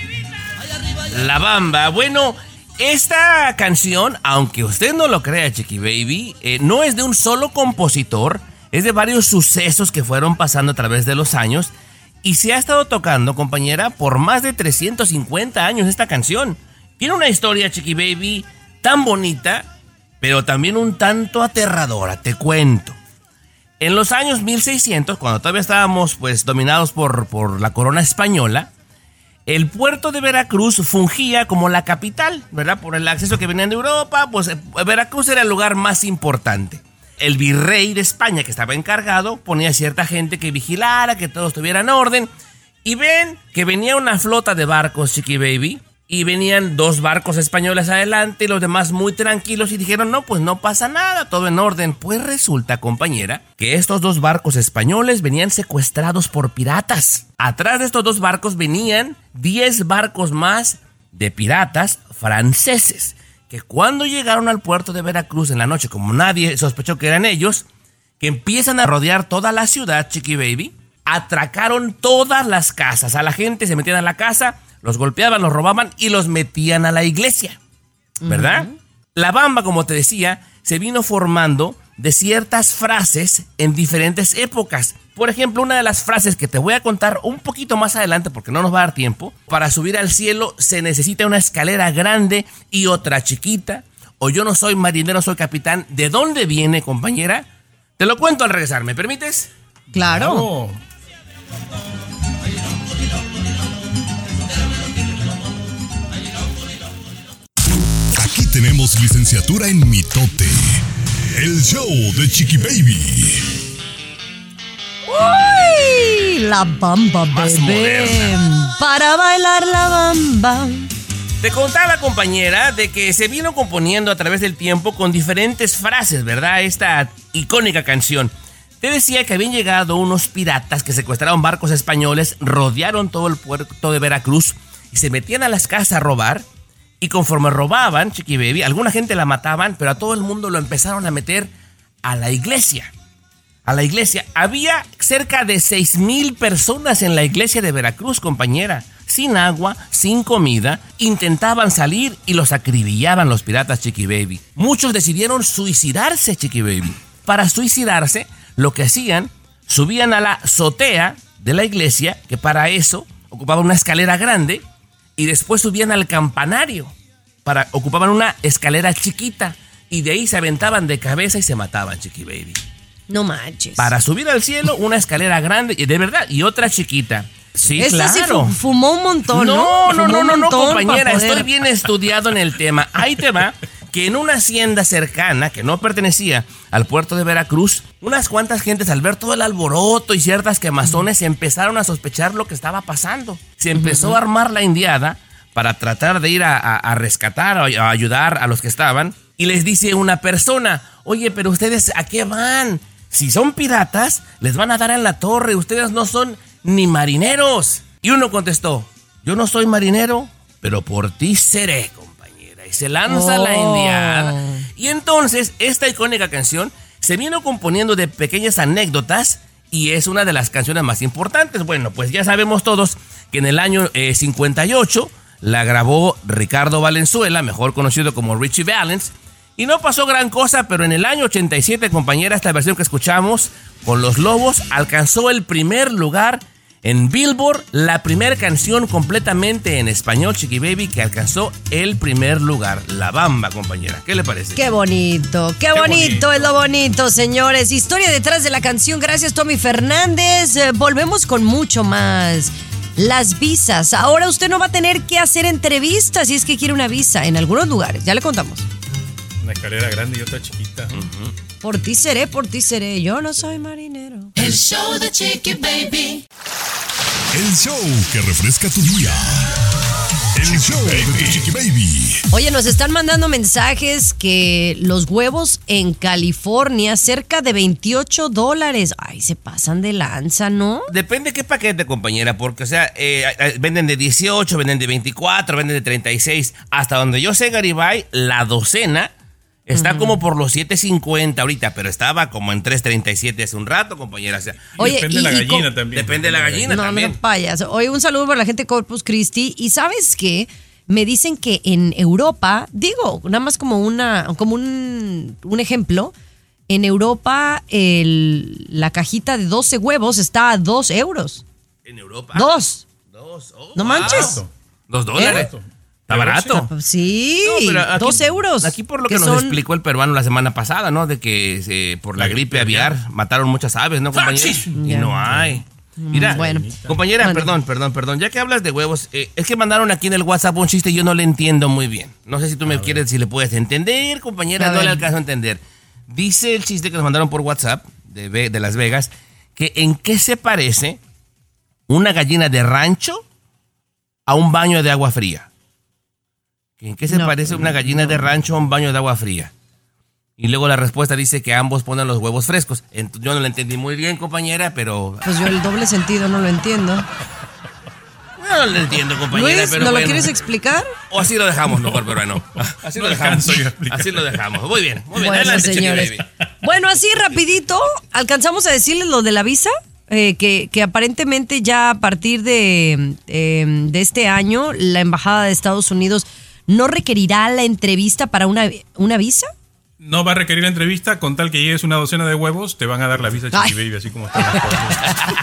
La Bamba. Bueno, esta canción, aunque usted no lo crea, Chiqui Baby, no es de un solo compositor, es de varios sucesos que fueron pasando a través de los años y se ha estado tocando, compañera, por más de 350 años esta canción. Tiene una historia, Chiqui Baby, tan bonita, pero también un tanto aterradora, te cuento. En los años 1600, cuando todavía estábamos pues dominados por la corona española, el puerto de Veracruz fungía como la capital, ¿verdad? Por el acceso que venían de Europa, pues Veracruz era el lugar más importante. El virrey de España, que estaba encargado, ponía cierta gente que vigilara, que todo estuviera en orden. Y ven que venía una flota de barcos, Chiqui Baby, y venían 2 barcos españoles adelante y los demás muy tranquilos y dijeron, no, pues no pasa nada, todo en orden. Pues resulta, compañera, que estos 2 barcos españoles venían secuestrados por piratas. Atrás de estos 2 barcos venían 10 barcos más de piratas franceses, que cuando llegaron al puerto de Veracruz en la noche, como nadie sospechó que eran ellos, que empiezan a rodear toda la ciudad, Chiqui Baby, atracaron todas las casas. A la gente se metían a la casa, los golpeaban, los robaban y los metían a la iglesia, ¿verdad? La Bamba, como te decía, se vino formando de ciertas frases en diferentes épocas. Por ejemplo, una de las frases que te voy a contar un poquito más adelante porque no nos va a dar tiempo. Para subir al cielo se necesita una escalera grande y otra chiquita. O yo no soy marinero, soy capitán. ¿De dónde viene, compañera? Te lo cuento al regresar, ¿me permites? Claro. Aquí tenemos licenciatura en mitote. El show de Chiqui Baby. ¡Uy! La Bamba, bebé. Para bailar la Bamba. Te contaba, compañera, de que se vino componiendo a través del tiempo con diferentes frases, ¿verdad? Esta icónica canción. Te decía que habían llegado unos piratas que secuestraron barcos españoles, rodearon todo el puerto de Veracruz y se metían a las casas a robar. Y conforme robaban, Chiqui Baby, alguna gente la mataban, pero a todo el mundo lo empezaron a meter a la iglesia. A la iglesia. Había cerca de 6,000 personas en la iglesia de Veracruz, compañera. Sin agua, sin comida, intentaban salir y los acribillaban los piratas, Chiqui Baby. Muchos decidieron suicidarse, Chiqui Baby. Para suicidarse, lo que hacían, subían a la azotea de la iglesia, que para eso ocupaban una escalera grande, y después subían al campanario, ocupaban una escalera chiquita, y de ahí se aventaban de cabeza y se mataban, Chiqui Baby. No manches. Para subir al cielo, una escalera grande, de verdad, y otra chiquita. Sí, Esta claro. Sí fumó un montón, ¿no? No, compañera, estoy bien estudiado en el tema. Ahí te va, que en una hacienda cercana, que no pertenecía al puerto de Veracruz, unas cuantas gentes al ver todo el alboroto y ciertas quemazones empezaron a sospechar lo que estaba pasando. Se empezó a armar la indiada para tratar de ir a rescatar o a ayudar a los que estaban. Y les dice una persona, oye, pero ustedes ¿a qué van? Si son piratas, les van a dar en la torre, ustedes no son ni marineros. Y uno contestó, yo no soy marinero, pero por ti seré, compañera. Y se lanza la indiada. Y entonces, esta icónica canción se vino componiendo de pequeñas anécdotas y es una de las canciones más importantes. Bueno, pues ya sabemos todos que en el año 58 la grabó Ricardo Valenzuela, mejor conocido como Richie Valens. Y no pasó gran cosa, pero en el año 87, compañera, esta versión que escuchamos con Los Lobos alcanzó el primer lugar en Billboard, la primera canción completamente en español, Chiqui Baby, que alcanzó el primer lugar. La Bamba, compañera. ¿Qué le parece? Qué bonito, qué bonito es lo bonito, señores. Historia detrás de la canción. Gracias, Tommy Fernández. Volvemos con mucho más. las visas. Ahora usted no va a tener que hacer entrevistas si es que quiere una visa en algunos lugares. Ya le contamos. Una escalera grande y otra chiquita. Por ti seré, yo no soy marinero. El show de Chiqui Baby. El show que refresca tu día. El show de Chiqui Baby. Oye, nos están mandando mensajes que los huevos en California, cerca de $28. Ay, se pasan de lanza, ¿no? Depende qué paquete, compañera, porque, o sea, venden de 18, venden de 24, venden de 36. Hasta donde yo sé, Garibay, la docena está como por los $7.50 ahorita, pero estaba como en $3.37 hace un rato, compañera. O sea, oye, depende de la gallina también. Depende de la gallina también. No, payas. Oye, un saludo para la gente de Corpus Christi. ¿Y sabes qué? Me dicen que en Europa, digo, nada más como un ejemplo, en Europa la cajita de 12 huevos está a $2. ¿En Europa? ¿2? Oh, no manches. $2. Está barato. Sí, no, aquí, $2. Aquí por lo que nos explicó el peruano la semana pasada, ¿no? De que por la gripe aviar mataron muchas aves, ¿no, compañera? Y no hay. Mira, bueno, compañera, perdón. Ya que hablas de huevos, es que mandaron aquí en el WhatsApp un chiste y yo no le entiendo muy bien. No sé si tú me quieres, si le puedes entender, compañera, no le alcanzo a entender. Dice el chiste que nos mandaron por WhatsApp de Las Vegas, que en qué se parece una gallina de rancho a un baño de agua fría. ¿En qué se parece una gallina de rancho a un baño de agua fría? Y luego la respuesta dice que ambos ponen los huevos frescos. Yo no lo entendí muy bien, compañera, pero... Pues yo el doble sentido no lo entiendo. No lo entiendo, compañera, Luis, pero ¿no bueno. lo quieres explicar? O así lo dejamos mejor, pero no. Así lo dejamos. Así lo dejamos. Muy bien. Bueno, adelante, señores. Bueno, así rapidito, alcanzamos a decirles lo de la visa. Que aparentemente ya a partir de este año la Embajada de Estados Unidos no requerirá la entrevista para una visa. No va a requerir la entrevista, con tal que llegues una docena de huevos, te van a dar la visa Chiqui Baby, así como están las cosas.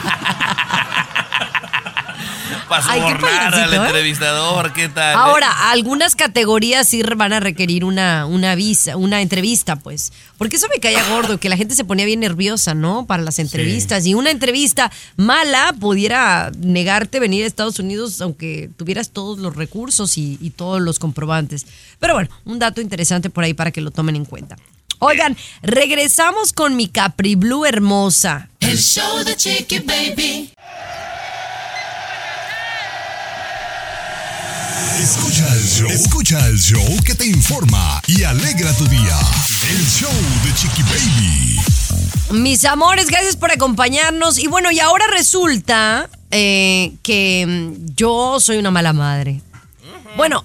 Para sobornar al entrevistador, ¿qué tal? Ahora, algunas categorías sí van a requerir una visa, una entrevista, pues. Porque eso me caía gordo, que la gente se ponía bien nerviosa, ¿no? Para las entrevistas. Sí. Y una entrevista mala pudiera negarte venir a Estados Unidos, aunque tuvieras todos los recursos y todos los comprobantes. Pero bueno, un dato interesante por ahí para que lo tomen en cuenta. Oigan, regresamos con mi Capri Blue hermosa. El show de Chiqui Baby. Escucha el show que te informa y alegra tu día. El show de Chiqui Baby. Mis amores, gracias por acompañarnos. Y bueno, y ahora resulta que yo soy una mala madre. Bueno,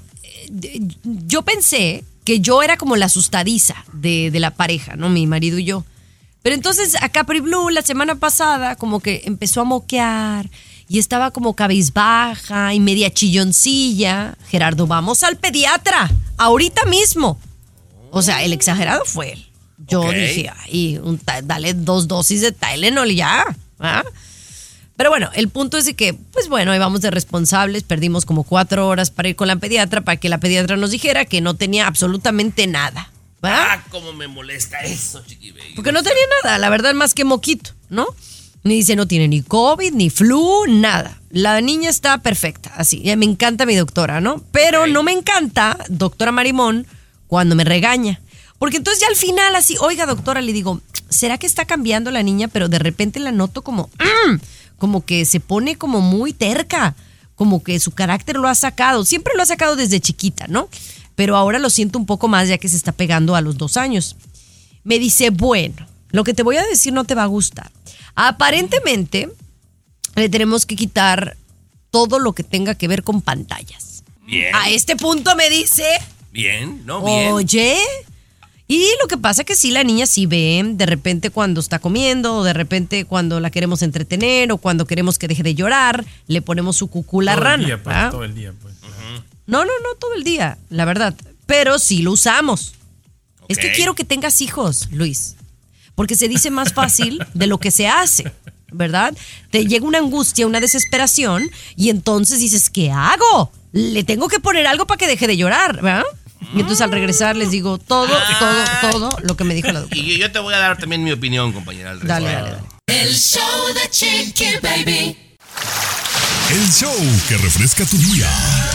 yo pensé que yo era como la asustadiza de la pareja, ¿no? Mi marido y yo. Pero entonces a Capri Blue la semana pasada como que empezó a moquear y estaba como cabizbaja y media chilloncilla. Gerardo, vamos al pediatra, ahorita mismo. O sea, el exagerado fue él. Yo dije, ay, dale 2 dosis de Tylenol y ya. ¿Ah? Pero bueno, el punto es de que, pues bueno, ahí vamos de responsables. Perdimos como 4 horas para ir con la pediatra, para que la pediatra nos dijera que no tenía absolutamente nada. ¿Ah? Cómo me molesta eso, Chiqui Baby. Porque no tenía nada, la verdad, más que moquito, ¿no? Ni dice, no tiene ni COVID, ni flu, nada. La niña está perfecta, así. Me encanta mi doctora, ¿no? Pero no me encanta, doctora Marimón, cuando me regaña. Porque entonces ya al final así, oiga, doctora, le digo, ¿será que está cambiando la niña? Pero de repente la noto como que se pone como muy terca, como que su carácter lo ha sacado. Siempre lo ha sacado desde chiquita, ¿no? Pero ahora lo siento un poco más ya que se está pegando a los 2 años. Me dice, bueno, lo que te voy a decir no te va a gustar. Aparentemente, le tenemos que quitar todo lo que tenga que ver con pantallas. Bien. A este punto me dice... Bien, ¿no? Bien. Oye... Y lo que pasa es que sí, la niña sí ve de repente cuando está comiendo, o de repente cuando la queremos entretener, o cuando queremos que deje de llorar, le ponemos su cucula rana. Todo el día, pues. No, todo el día, la verdad. Pero sí lo usamos. Es que quiero que tengas hijos, Luis. Porque se dice más fácil de lo que se hace, ¿verdad? Te llega una angustia, una desesperación, y entonces dices, ¿qué hago? Le tengo que poner algo para que deje de llorar, ¿verdad? Y entonces al regresar les digo todo lo que me dijo la doctora. Y yo te voy a dar también mi opinión, compañera. Dale. El show de Chiqui Baby. El show que refresca tu día.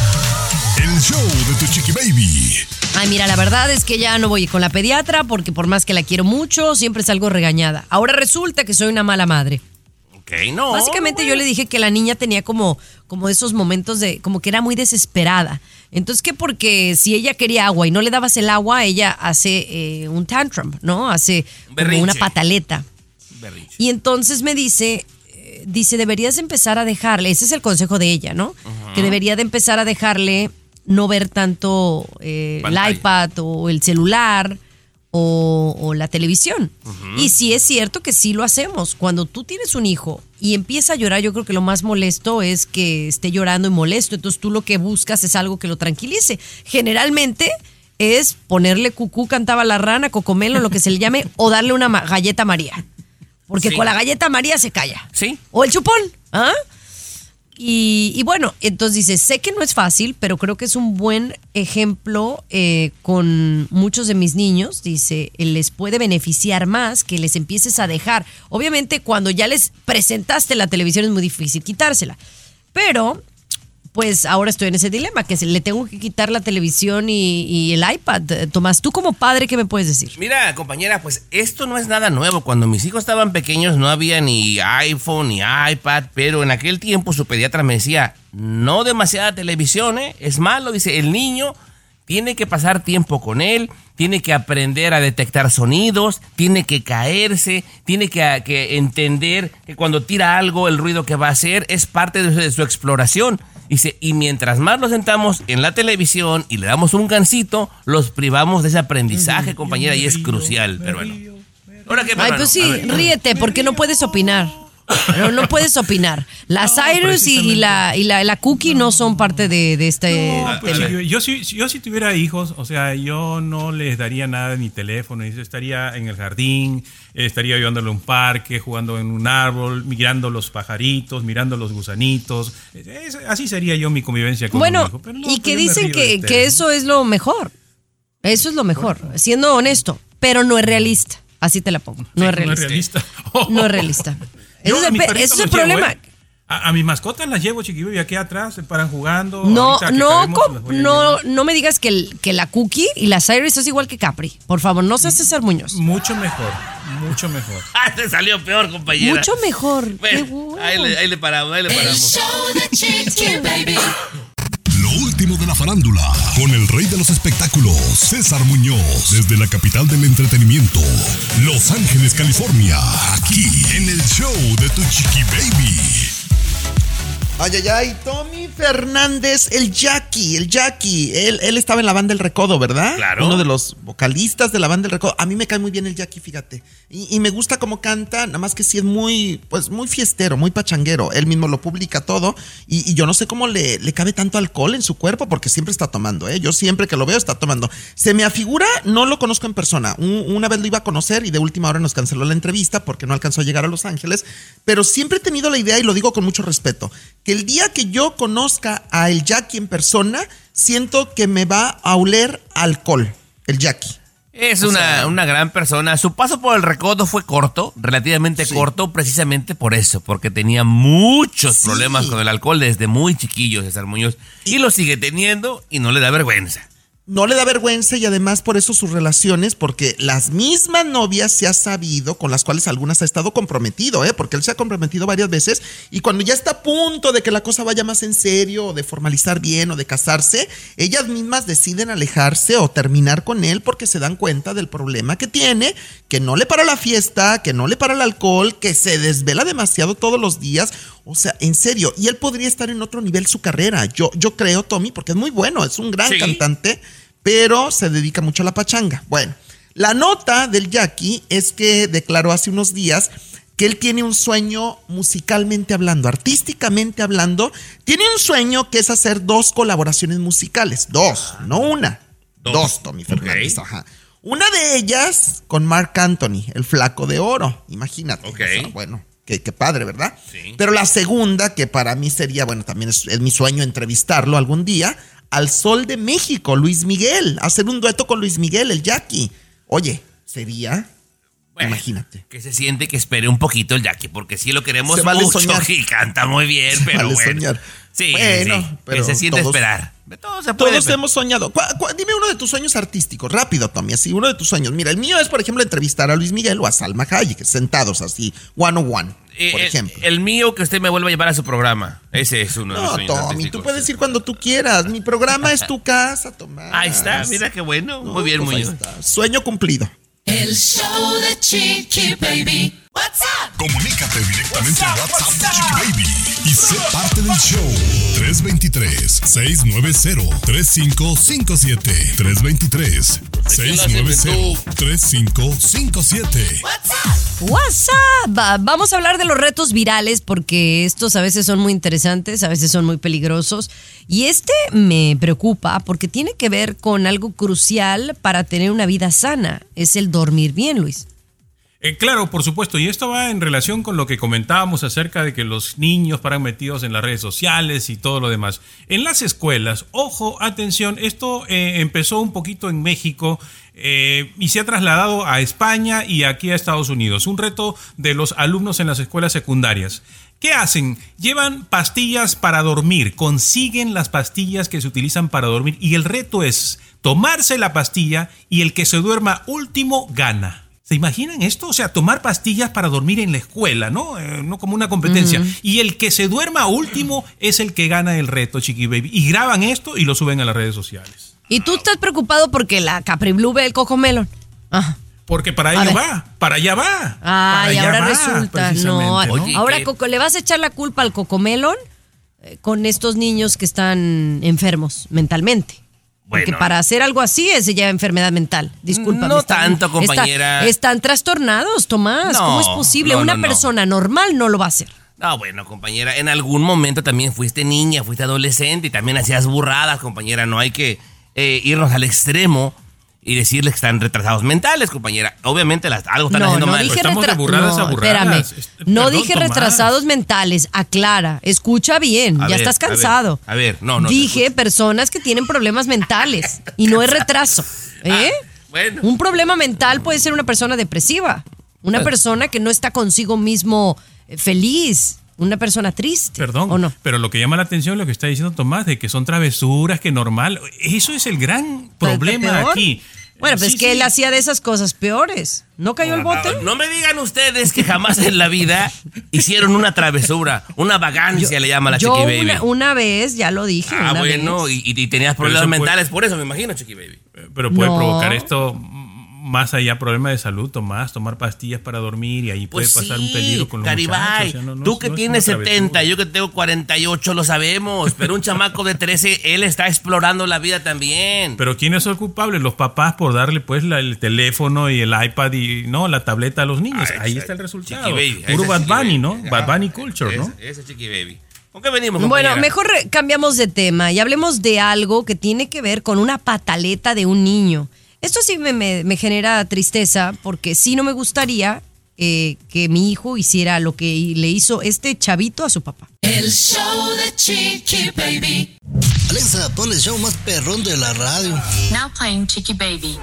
El show de tu Chiqui Baby. Ay, mira, la verdad es que ya no voy con la pediatra porque por más que la quiero mucho, siempre salgo regañada. Ahora resulta que soy una mala madre. Ok, no. Básicamente yo le dije que la niña tenía como esos momentos de, como que era muy desesperada. Entonces, que porque si ella quería agua y no le dabas el agua, ella hace un tantrum, ¿no? Hace como una pataleta. Berrinche. Y entonces me dice, deberías empezar a dejarle, ese es el consejo de ella, ¿no? Uh-huh. Que debería de empezar a dejarle no ver tanto el iPad o el celular o la televisión. Uh-huh. Y sí es cierto que sí lo hacemos. Cuando tú tienes un hijo y empieza a llorar, yo creo que lo más molesto es que esté llorando y molesto. Entonces tú lo que buscas es algo que lo tranquilice. Generalmente es ponerle cucú, cantaba la rana, cocomelo, lo que se le llame, o darle una galleta María. Porque con la galleta María se calla. Sí. O el chupón. ¿Ah? Y bueno, entonces dice, sé que no es fácil, pero creo que es un buen ejemplo con muchos de mis niños. Dice, les puede beneficiar más que les empieces a dejar. Obviamente, cuando ya les presentaste la televisión es muy difícil quitársela. Pero, pues ahora estoy en ese dilema, que le tengo que quitar la televisión y el iPad. Tomás, tú como padre, ¿qué me puedes decir? Mira, compañera, pues esto no es nada nuevo. Cuando mis hijos estaban pequeños no había ni iPhone ni iPad, pero en aquel tiempo su pediatra me decía, no demasiada televisión, es malo. Dice, el niño tiene que pasar tiempo con él, tiene que aprender a detectar sonidos, tiene que caerse, tiene que entender que cuando tira algo el ruido que va a hacer es parte de su exploración. Dice, y mientras más nos sentamos en la televisión y le damos un gancito, los privamos de ese aprendizaje, compañera, y es crucial. Pero bueno. ¿Ahora qué, ay, pues sí, ríete, porque no puedes opinar. No puedes opinar. La Cyrus y la Cookie no son parte de este tema. Yo si tuviera hijos, o sea, yo no les daría nada ni teléfono. Yo estaría en el jardín, estaría llevándolo a un parque, jugando en un árbol, mirando los pajaritos, mirando los gusanitos. Así sería yo mi convivencia con mi hijo. Pero no, y que dicen que eso es lo mejor. Eso es lo mejor, siendo honesto. Pero no es realista. Así te la pongo. No es realista. No es realista. Ese es el problema. A mis mascotas las llevo, Chiqui Baby, aquí atrás, se paran jugando. No me digas que la Cookie y la Cyrus es igual que Capri. Por favor, no seas César Muñoz. Mucho mejor. Te salió peor, compañera. Mucho mejor. Bueno, ahí le paramos. El show de Chiqui Baby. Lo último de la farándula, con el rey de los espectáculos, César Muñoz, desde la capital del entretenimiento, Los Ángeles, California, aquí en el show de tu Chiqui Baby. Ay, Tommy Fernández, el Jackie. Él estaba en la banda El Recodo, ¿verdad? Claro. Uno de los vocalistas de la banda El Recodo. A mí me cae muy bien el Jackie, fíjate. Y me gusta cómo canta, nada más que sí es muy fiestero, muy pachanguero. Él mismo lo publica todo. Y yo no sé cómo le cabe tanto alcohol en su cuerpo, porque siempre está tomando, ¿eh? Yo siempre que lo veo está tomando. Se me afigura, no lo conozco en persona. Una vez lo iba a conocer y de última hora nos canceló la entrevista porque no alcanzó a llegar a Los Ángeles. Pero siempre he tenido la idea, y lo digo con mucho respeto, que el día que yo conozca a el Jackie en persona, siento que me va a oler alcohol, el Jackie. Es una gran persona. Su paso por El Recodo fue corto, relativamente corto, precisamente por eso, porque tenía muchos problemas con el alcohol desde muy chiquillo, César Muñoz, y lo sigue teniendo y no le da vergüenza. No le da vergüenza, y además por eso sus relaciones, porque las mismas novias se ha sabido, con las cuales algunas ha estado comprometido, porque él se ha comprometido varias veces, y cuando ya está a punto de que la cosa vaya más en serio, o de formalizar bien, o de casarse, ellas mismas deciden alejarse o terminar con él porque se dan cuenta del problema que tiene, que no le para la fiesta, que no le para el alcohol, que se desvela demasiado todos los días. O sea, en serio, y él podría estar en otro nivel su carrera, yo creo, Tommy, porque es muy bueno, es un gran cantante, pero se dedica mucho a la pachanga. Bueno, la nota del Jackie es que declaró hace unos días que él tiene un sueño musicalmente hablando, artísticamente hablando, tiene un sueño que es hacer 2 colaboraciones musicales, 2, no una, 2, Tommy Fernández, ajá. Una de ellas con Marc Anthony, el Flaco de Oro, imagínate. Okay. O sea, bueno, qué padre, ¿verdad? Sí. Pero la segunda, que para mí sería, bueno, también es mi sueño entrevistarlo algún día, al Sol de México, Luis Miguel, hacer un dueto con Luis Miguel, el Jackie. Oye, sería Bueno, imagínate. Que se siente que espere un poquito el Jackie, porque sí lo queremos Se vale mucho soñar. y canta muy bien, Se pero vale bueno. soñar. Sí, Bueno, sí, pero que se siente todos- esperar. Todo se puede. Todos hemos soñado. Dime uno de tus sueños artísticos, rápido, Tommy, así, uno de tus sueños. Mira, el mío es, por ejemplo, entrevistar a Luis Miguel o a Salma Hayek, sentados así, one on one, por ejemplo. El mío, que usted me vuelva a llevar a su programa. Ese es uno de los No, sueños Tommy, artísticos. tú puedes ir cuando tú quieras. Mi programa es tu casa, Tomás. Ahí está, mira qué bueno. Muy bien, Pues muy ahí bien. está. Sueño cumplido. El show de Chiqui Baby. What's up? Comunícate directamente a WhatsApp de Chiqui Baby y sé parte del show. 323-690-3557. 323-690-3557. WhatsApp. Vamos a hablar de los retos virales porque estos a veces son muy interesantes, a veces son muy peligrosos. Y este me preocupa porque tiene que ver con algo crucial para tener una vida sana. Es el dormir bien, Luis. Claro, por supuesto, y esto va en relación con lo que comentábamos acerca de que los niños paran metidos en las redes sociales y todo lo demás. En las escuelas, ojo, atención, esto empezó un poquito en México y se ha trasladado a España y aquí a Estados Unidos. Un reto de los alumnos en las escuelas secundarias. ¿Qué hacen? Llevan pastillas para dormir, consiguen las pastillas que se utilizan para dormir y el reto es tomarse la pastilla y el que se duerma último gana. ¿Se imaginan esto? O sea, tomar pastillas para dormir en la escuela, ¿no? No como una competencia. Y el que se duerma último es el que gana el reto, Chiqui Baby. Y graban esto y lo suben a las redes sociales. Y tú estás preocupado porque la Capri Blue ve el Cocomelon. Ajá. Porque para ello va, para allá va. Ay, para ahora allá va, resulta, no. precisamente, ¿no? Ahora, Coco, ¿le vas a echar la culpa al Cocomelon con estos niños que están enfermos mentalmente? Porque Bueno. para hacer algo así es ya enfermedad mental. Discúlpame. No tanto, compañera. Están trastornados, Tomás. No, ¿Cómo es posible? no, Una no. persona normal no lo va a hacer. No, bueno, compañera, en algún momento también fuiste niña, fuiste adolescente y también hacías burradas, compañera. No hay que irnos al extremo y decirles que están retrasados mentales, compañera. Obviamente algo están haciendo mal. dije Estamos de burradas a burradas. Espérame. No Perdón, dije Tomás. retrasados mentales. Aclara. Escucha bien. A Ya ver, estás cansado. A ver, no. Dije personas que tienen problemas mentales y no es retraso. Bueno. Un problema mental puede ser una persona depresiva, una persona que no está consigo mismo feliz, una persona triste. Perdón, ¿o no? pero lo que llama la atención es lo que está diciendo Tomás, de que son travesuras, que normal. Eso es el gran problema ¿Peor? aquí. Bueno, pues Sí, que sí. él hacía de esas cosas peores. ¿No cayó el bote? No me digan ustedes que jamás en la vida hicieron una travesura, una vagancia le llama la Yo Chiqui Baby. una vez, ya lo dije. Ah, una bueno, vez. y tenías Pero problemas eso puede- mentales por eso, me imagino, Chiqui Baby. Pero puede No. provocar esto más allá, problemas de salud, Tomás, tomar pastillas para dormir y ahí puede Pues pasar sí, un peligro con los Garibay, muchachos. O sea, no tú que es tienes una 70, travesura. yo que tengo 48, lo sabemos, pero un chamaco de 13, él está explorando la vida también. Pero ¿quiénes son culpables? Los papás por darle pues el teléfono y el iPad y no la tableta a los niños. Ahí está el resultado. Chiqui Baby, Puro ese Bad Chiqui Bunny, Baby. ¿no? Bad Bunny Culture, ¿no? Ese Chiqui Baby. ¿Con qué venimos, Bueno, compañera? mejor cambiamos de tema y hablemos de algo que tiene que ver con una pataleta de un niño. Esto sí me genera tristeza porque sí no me gustaría que mi hijo hiciera lo que le hizo este chavito a su papá. El show de Chiqui Baby. Alexa, pon el show más perrón de la radio. Now playing Chiqui Baby.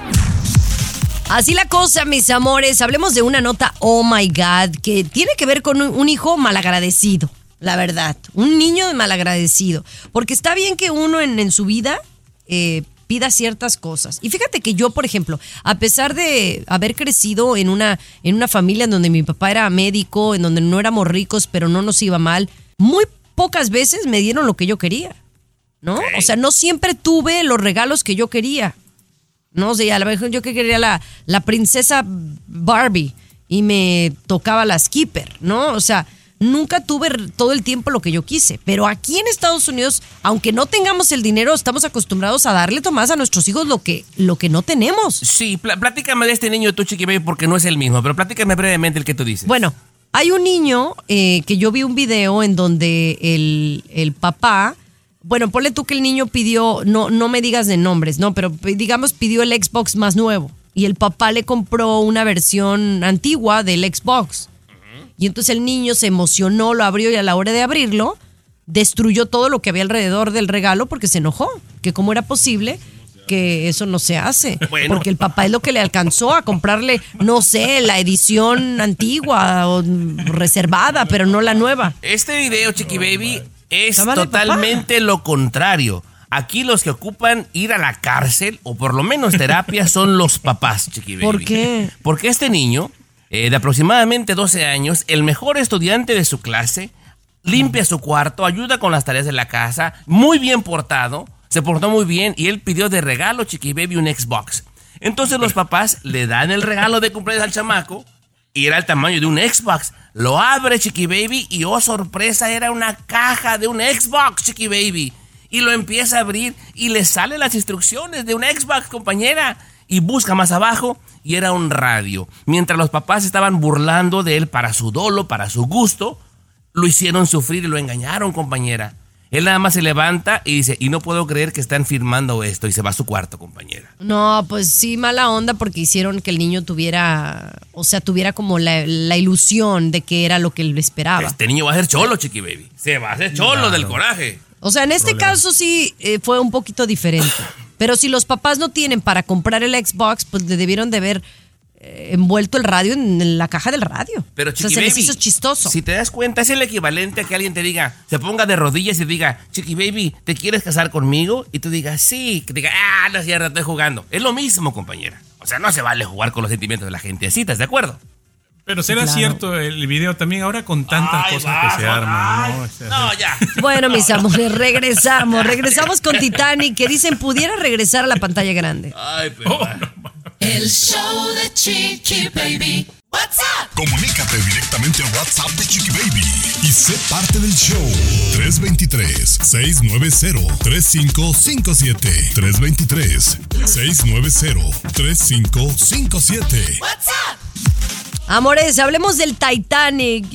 Así la cosa, mis amores. Hablemos de una nota, oh my God, que tiene que ver con un hijo malagradecido, la verdad. Un niño malagradecido. Porque está bien que uno en su vida pida ciertas cosas. Y fíjate que yo, por ejemplo, a pesar de haber crecido en una familia en donde mi papá era médico, en donde no éramos ricos, pero no nos iba mal, muy pocas veces me dieron lo que yo quería, ¿no? O sea, no siempre tuve los regalos que yo quería. No sé, a lo mejor yo que quería la princesa Barbie y me tocaba la Skipper, ¿no? O sea, nunca tuve todo el tiempo lo que yo quise. Pero aquí en Estados Unidos, aunque no tengamos el dinero, estamos acostumbrados a darle, Tomás, a nuestros hijos lo que no tenemos. Sí, platícame de este niño de tu Chiqui Baby porque no es el mismo, pero platícame brevemente el que tú dices. Bueno, hay un niño que yo vi un video en donde el papá, bueno, ponle tú que el niño pidió, no me digas de nombres, no, pero digamos pidió el Xbox más nuevo y el papá le compró una versión antigua del Xbox. Y entonces el niño se emocionó, lo abrió y a la hora de abrirlo, destruyó todo lo que había alrededor del regalo porque se enojó. Que cómo era posible que eso no se hace. Bueno. Porque el papá es lo que le alcanzó a comprarle, no sé, la edición antigua o reservada, pero no la nueva. Este video, Chiqui Baby, es Estaba de totalmente lo contrario. Aquí los que ocupan ir a la cárcel, o por lo menos terapia, son los papás, Chiqui Baby. ¿Por qué? Porque este niño, de aproximadamente 12 años, el mejor estudiante de su clase, limpia su cuarto, ayuda con las tareas de la casa, muy bien portado, se portó muy bien y él pidió de regalo, Chiqui Baby, un Xbox. Entonces los papás le dan el regalo de cumpleaños al chamaco y era el tamaño de un Xbox. Lo abre, Chiqui Baby, y oh sorpresa, era una caja de un Xbox, Chiqui Baby. Y lo empieza a abrir y le salen las instrucciones de un Xbox, compañera. Y busca más abajo y era un radio. Mientras los papás estaban burlando de él para su dolo, para su gusto, lo hicieron sufrir y lo engañaron, compañera. Él nada más se levanta y dice, y no puedo creer que están firmando esto, y se va a su cuarto, compañera. No, pues sí, mala onda porque hicieron que el niño tuviera como la ilusión de que era lo que él esperaba. Este niño va a ser cholo, Chiqui Baby. Se va a hacer cholo Claro. del coraje. O sea, en este caso sí fue un poquito diferente. Pero si los papás no tienen para comprar el Xbox, pues le debieron de haber envuelto el radio en la caja del radio. Pero, o sea, Chiqui se les Baby, hizo chistoso. si te das cuenta, es el equivalente a que alguien te diga, se ponga de rodillas y diga, Chiqui Baby, ¿te quieres casar conmigo? Y tú digas, sí, que te diga, no es cierto, estoy jugando. Es lo mismo, compañera. O sea, no se vale jugar con los sentimientos de la gente así, ¿estás de acuerdo? Pero será Claro. cierto el video también ahora con tantas cosas que se arman, ¿no? O sea, No, ya. Bueno, mis amores, regresamos con Titanic, que dicen pudiera regresar a la pantalla grande. Ay, pero... El show de Chiqui Baby. What's up? Comunícate directamente al WhatsApp de Chiqui Baby y sé parte del show. 323-690-3557. 323-690-3557. What's up? Amores, hablemos del Titanic.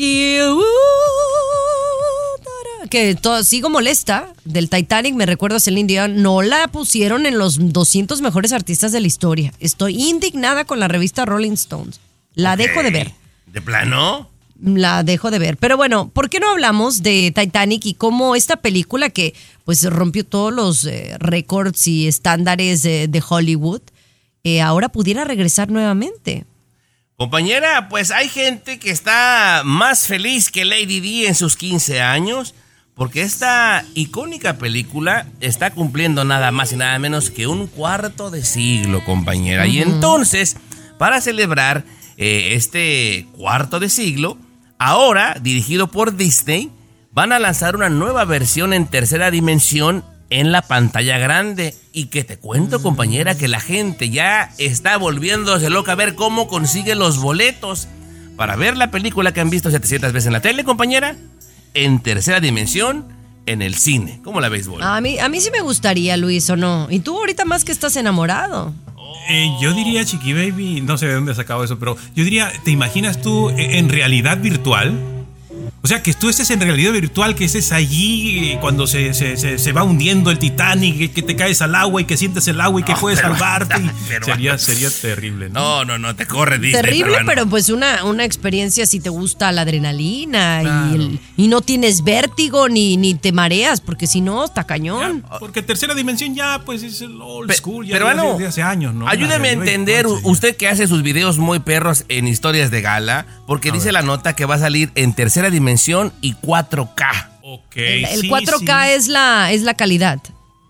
Sigo molesta del Titanic, me recuerdo a Celine Dion, no la pusieron en los 200 mejores artistas de la historia. Estoy indignada con la revista Rolling Stones. La dejo de ver. ¿De plano? La dejo de ver. Pero bueno, ¿por qué no hablamos de Titanic y cómo esta película que pues rompió todos los récords y estándares de Hollywood, ahora pudiera regresar nuevamente? Compañera, pues hay gente que está más feliz que Lady Di en sus 15 años, porque esta icónica película está cumpliendo nada más y nada menos que un cuarto de siglo, compañera. Y entonces, para celebrar este cuarto de siglo, ahora, dirigido por Disney, van a lanzar una nueva versión en tercera dimensión en la pantalla grande. Y que te cuento, compañera, que la gente ya está volviéndose loca a ver cómo consigue los boletos para ver la película que han visto 700 veces en la tele, compañera, en tercera dimensión, en el cine. ¿Cómo la ves, Bol? A mí sí me gustaría, Luis, ¿o no? Y tú ahorita más que estás enamorado. Yo diría, Chiqui Baby, no sé de dónde has sacado eso, pero yo diría, ¿te imaginas tú en realidad virtual? O sea, que tú estés en realidad virtual, que estés allí cuando se va hundiendo el Titanic, que te caes al agua y que sientes el agua y que puedes salvarte. Sería terrible, ¿no? No, te corre Disney. Terrible, pero pues una experiencia si te gusta la adrenalina, claro. y no tienes vértigo ni te mareas, porque si no, está cañón. Ya, porque tercera dimensión ya, pues es el old school, ya pero de hace años, ¿no? Ayúdeme a entender, usted que hace sus videos muy perros en historias de gala, porque dice la nota que va a salir en tercera dimensión y 4K. Okay, el 4K es la calidad.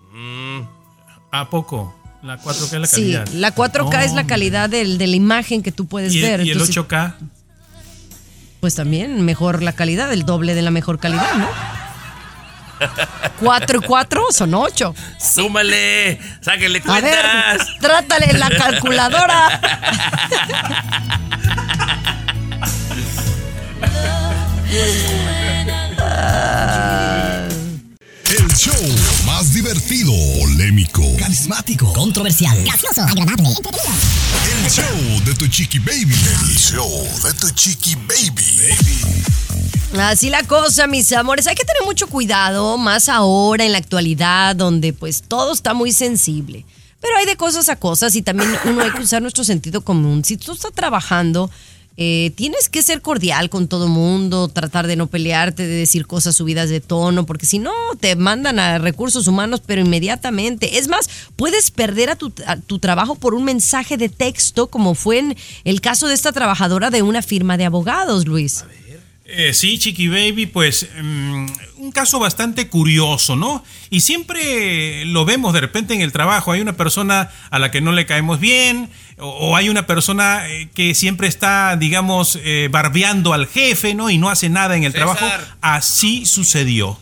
¿A poco? La 4K es la calidad. Sí, la 4K es la calidad de la imagen que tú puedes ver. ¿Y entonces, el 8K? Pues también mejor la calidad, el doble de la mejor calidad, ¿no? 4 y 4 son 8. Súmale, sáquenle cuentas. A ver, trátale la calculadora. El show más divertido, polémico, carismático, controversial, gracioso, agradable, entretenido. El show de tu Chiqui Baby. El show de tu Chiqui Baby. Así la cosa, mis amores. Hay que tener mucho cuidado, más ahora en la actualidad, donde pues todo está muy sensible. Pero hay de cosas a cosas y también uno hay que usar nuestro sentido común. Si tú estás trabajando tienes que ser cordial con todo mundo, tratar de no pelearte, de decir cosas subidas de tono, porque si no te mandan a recursos humanos, pero inmediatamente. Es más, puedes perder a tu trabajo por un mensaje de texto, como fue en el caso de esta trabajadora de una firma de abogados, Luis. Sí, Chiqui Baby, pues un caso bastante curioso, ¿no? Y siempre lo vemos de repente en el trabajo. Hay una persona a la que no le caemos bien, o hay una persona que siempre está, digamos, barbeando al jefe, ¿no? Y no hace nada en el trabajo. Así sucedió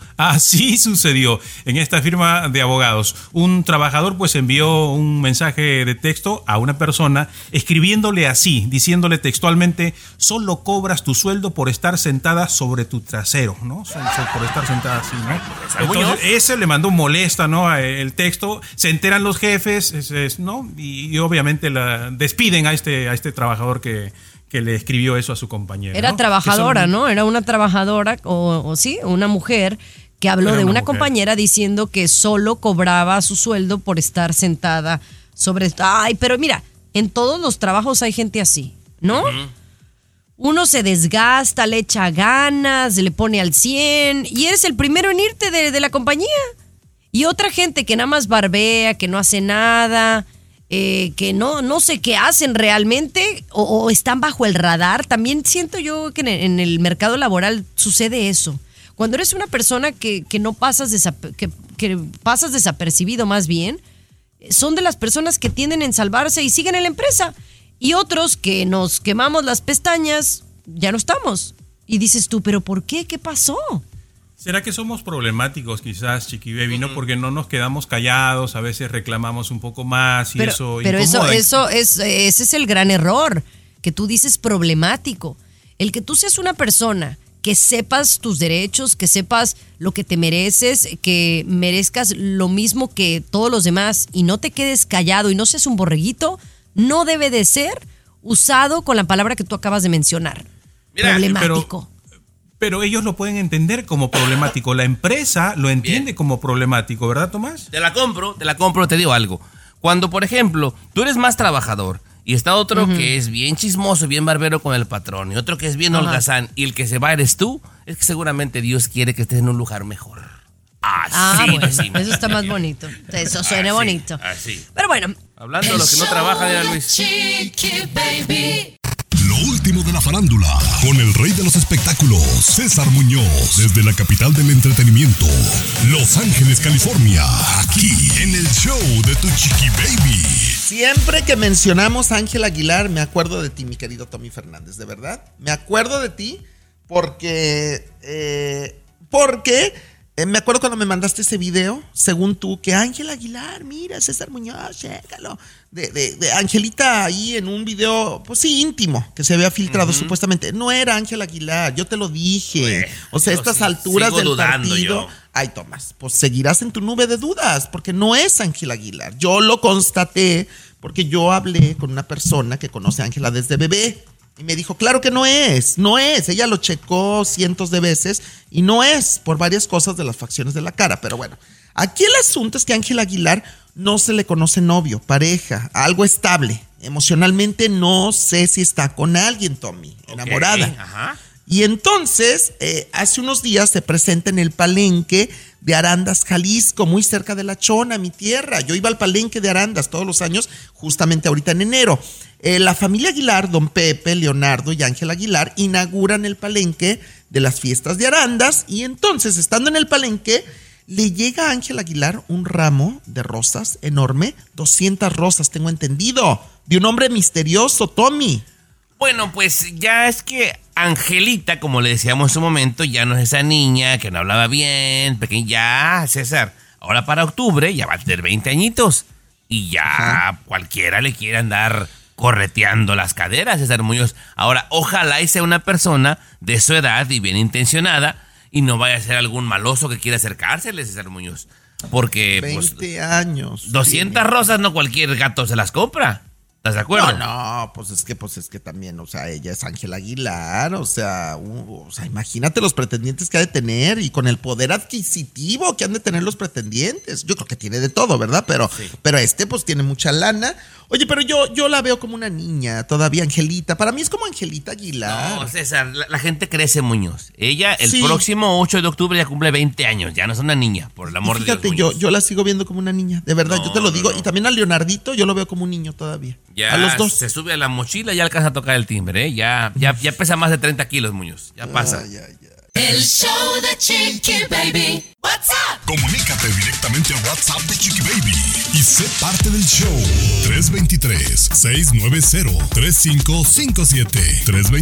en esta firma de abogados. Un trabajador pues envió un mensaje de texto a una persona escribiéndole así, diciéndole textualmente: solo cobras tu sueldo por estar sentada sobre tu trasero, ¿no? Por estar sentada así, ¿no? Entonces ese le mandó molesta, ¿no? El texto, se enteran los jefes, ¿no? Y obviamente despiden a este trabajador que le escribió eso a su compañera. Era trabajadora, ¿no? Era una trabajadora, o sí, una mujer que habló de una compañera diciendo que solo cobraba su sueldo por estar sentada sobre... Ay, pero mira, en todos los trabajos hay gente así, ¿no? Uh-huh. Uno se desgasta, le echa ganas, le pone al 100 y eres el primero en irte de la compañía. Y otra gente que nada más barbea, que no hace nada, que no sé qué hacen realmente o están bajo el radar. También siento yo que en el mercado laboral sucede eso. Cuando eres una persona que no pasas que pasas desapercibido más bien, son de las personas que tienden en salvarse y siguen en la empresa. Y otros que nos quemamos las pestañas, ya no estamos. Y dices tú, ¿pero por qué? ¿Qué pasó? ¿Será que somos problemáticos quizás, Chiqui Baby? ¿No? Porque no nos quedamos callados, a veces reclamamos un poco más y eso incomoda. Pero ese es el gran error, que tú dices problemático. El que tú seas una persona que sepas tus derechos, que sepas lo que te mereces, que merezcas lo mismo que todos los demás y no te quedes callado y no seas un borreguito, no debe de ser usado con la palabra que tú acabas de mencionar. Mira, problemático. Pero ellos lo pueden entender como problemático. La empresa lo entiende como problemático, ¿verdad, Tomás? Te la compro, te digo algo. Cuando, por ejemplo, tú eres más trabajador y está otro que es bien chismoso, bien barbero con el patrón, y otro que es bien holgazán, y el que se va eres tú, es que seguramente Dios quiere que estés en un lugar mejor. Bueno, eso está más bonito. Eso suena bonito. Así. Pero bueno. Hablando de los que no trabajan, era Luis. Lo último de la farándula, con el rey de los espectáculos, César Muñoz, desde la capital del entretenimiento, Los Ángeles, California, aquí en el show de tu Chiqui Baby. Siempre que mencionamos a Ángel Aguilar, me acuerdo de ti, mi querido Tommy Fernández, de verdad. Me acuerdo de ti porque me acuerdo cuando me mandaste ese video, según tú, que Ángel Aguilar, mira, César Muñoz, chécalo. De Angelita ahí en un video, pues sí, íntimo, que se había filtrado supuestamente. No era Ángel Aguilar, yo te lo dije. O sea, a estas alturas del partido. Ay, Tomás, pues seguirás en tu nube de dudas, porque no es Ángel Aguilar. Yo lo constaté porque yo hablé con una persona que conoce a Ángela desde bebé. Y me dijo, claro que no es. Ella lo checó cientos de veces y no es, por varias cosas de las facciones de la cara. Pero bueno, aquí el asunto es que a Ángel Aguilar no se le conoce novio, pareja, algo estable. Emocionalmente no sé si está con alguien, Tommy, enamorada. Ajá. Y entonces, hace unos días se presenta en el Palenque de Arandas, Jalisco, muy cerca de La Chona, mi tierra. Yo iba al Palenque de Arandas todos los años, justamente ahorita en enero. La familia Aguilar, don Pepe, Leonardo y Ángel Aguilar, inauguran el Palenque de las fiestas de Arandas. Y entonces, estando en el Palenque, le llega a Ángel Aguilar un ramo de rosas enorme, 200 rosas, tengo entendido, de un hombre misterioso, Tommy. Bueno, pues ya es que Angelita, como le decíamos en su momento, ya no es esa niña que no hablaba bien, pequeña, ya, César. Ahora para octubre ya va a tener 20 añitos y ya cualquiera le quiere andar correteando las caderas, César Muñoz. Ahora, ojalá y sea una persona de su edad y bien intencionada y no vaya a ser algún maloso que quiera acercársele, César Muñoz. Porque 20 años. 200 rosas no cualquier gato se las compra. ¿Estás de acuerdo? No, pues es que también, o sea, ella es Ángela Aguilar, o sea, imagínate los pretendientes que ha de tener y con el poder adquisitivo que han de tener los pretendientes. Yo creo que tiene de todo, ¿verdad? Pero pues tiene mucha lana. Oye, pero yo la veo como una niña todavía, Angelita. Para mí es como Angelita Aguilar. No, César, la gente crece, Muñoz. Ella el próximo 8 de octubre ya cumple 20 años. Ya no es una niña, por el amor de Dios. Fíjate, yo la sigo viendo como una niña. De verdad, yo te lo digo. Y también a Leonardito yo lo veo como un niño todavía. Ya, a los dos. Se sube a la mochila y ya alcanza a tocar el timbre, ¿eh? Ya pesa más de 30 kilos, Muñoz. Ya pasa. El show de Chiqui Baby. What's up? Comunícate directamente al WhatsApp de Chiqui Baby y sé parte del show. 323-690-3557.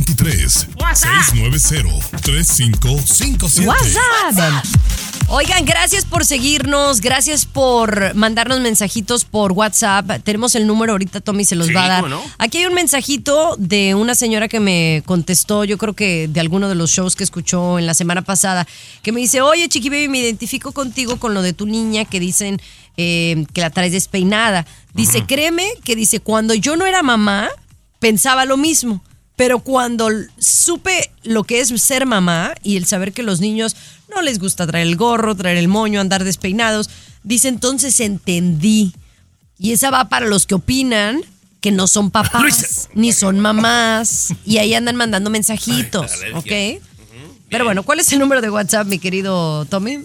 323-690-3557. WhatsApp. Oigan, gracias por seguirnos, gracias por mandarnos mensajitos por WhatsApp. Tenemos el número ahorita, Tommy se los va a dar. ¿No? Aquí hay un mensajito de una señora que me contestó, yo creo que de alguno de los shows que escuchó en la semana pasada, que me dice, oye, Chiqui Baby, me identifico contigo con lo de tu niña que dicen que la traes despeinada. Dice, créeme que dice, cuando yo no era mamá, pensaba lo mismo. Pero cuando supe lo que es ser mamá y el saber que los niños no les gusta traer el gorro, traer el moño, andar despeinados, dice, entonces entendí. Y esa va para los que opinan que no son papás, ni son mamás, y ahí andan mandando mensajitos, ¿ok? Pero bueno, ¿cuál es el número de WhatsApp, mi querido Tommy?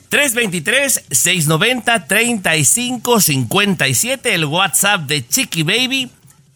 323-690-3557, el WhatsApp de Chiqui Baby,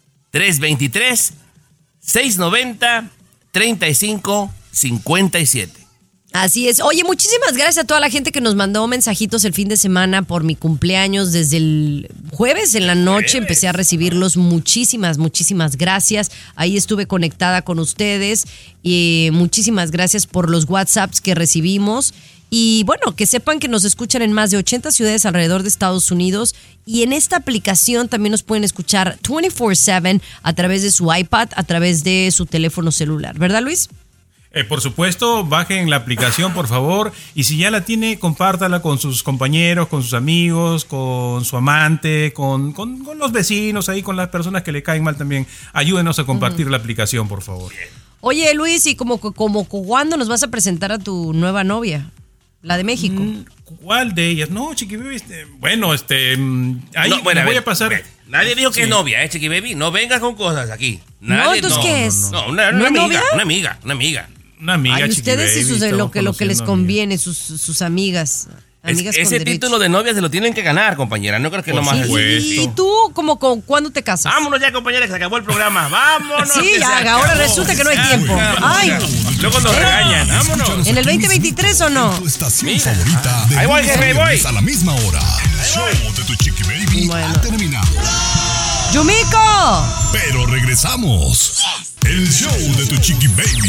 323-690-3557. Así es. Oye, muchísimas gracias a toda la gente que nos mandó mensajitos el fin de semana por mi cumpleaños. Desde el jueves en la noche empecé a recibirlos. Muchísimas gracias. Ahí estuve conectada con ustedes. Y muchísimas gracias por los WhatsApps que recibimos. Y bueno, que sepan que nos escuchan en más de 80 ciudades alrededor de Estados Unidos. Y en esta aplicación también nos pueden escuchar 24/7 a través de su iPad, a través de su teléfono celular. ¿Verdad, Luis? Por supuesto, bajen la aplicación, por favor. Y si ya la tiene, compártala con sus compañeros, con sus amigos, con su amante, con los vecinos, ahí con las personas que le caen mal también. Ayúdenos a compartir la aplicación, por favor. Oye, Luis, ¿y como cuándo nos vas a presentar a tu nueva novia? La de México. ¿Cuál de ellas? No, Chiqui Baby, ahí no, bueno, voy a pasar. Nadie dijo que es novia, Chiqui Baby. No vengas con cosas aquí. Nadie, entonces, ¿qué es? No, una amiga, una amiga. Una amiga, Ay, Chiqui ustedes Baby, y lo que les conviene, sus amigas. Ese título de novia se lo tienen que ganar, compañera. No creo que nomás. ¿Y tú cuándo te casas? Vámonos ya, compañera, que se acabó el programa. Vámonos. Sí, ya, ahora resulta que no hay tiempo. Ay, luego nos regañan. Vámonos. ¿En el 2023 o no? Tu estación favorita. Ahí voy, jefe, voy. A la misma hora. El show de tu Chiqui Baby ha terminado. ¡Yumiko! Pero regresamos. El show de tu Chiqui Baby.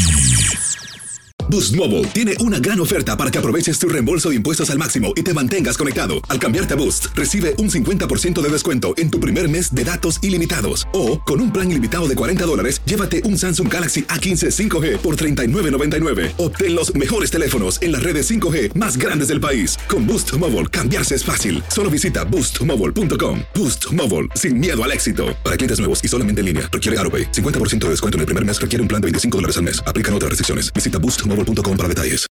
Boost Mobile tiene una gran oferta para que aproveches tu reembolso de impuestos al máximo y te mantengas conectado. Al cambiarte a Boost, recibe un 50% de descuento en tu primer mes de datos ilimitados. O, con un plan ilimitado de $40, llévate un Samsung Galaxy A15 5G por $39.99. Obtén los mejores teléfonos en las redes 5G más grandes del país. Con Boost Mobile, cambiarse es fácil. Solo visita boostmobile.com. Boost Mobile, sin miedo al éxito. Para clientes nuevos y solamente en línea, requiere AutoPay. 50% de descuento en el primer mes requiere un plan de $25 al mes. Aplican otras restricciones. Visita boostmobile.com para detalles.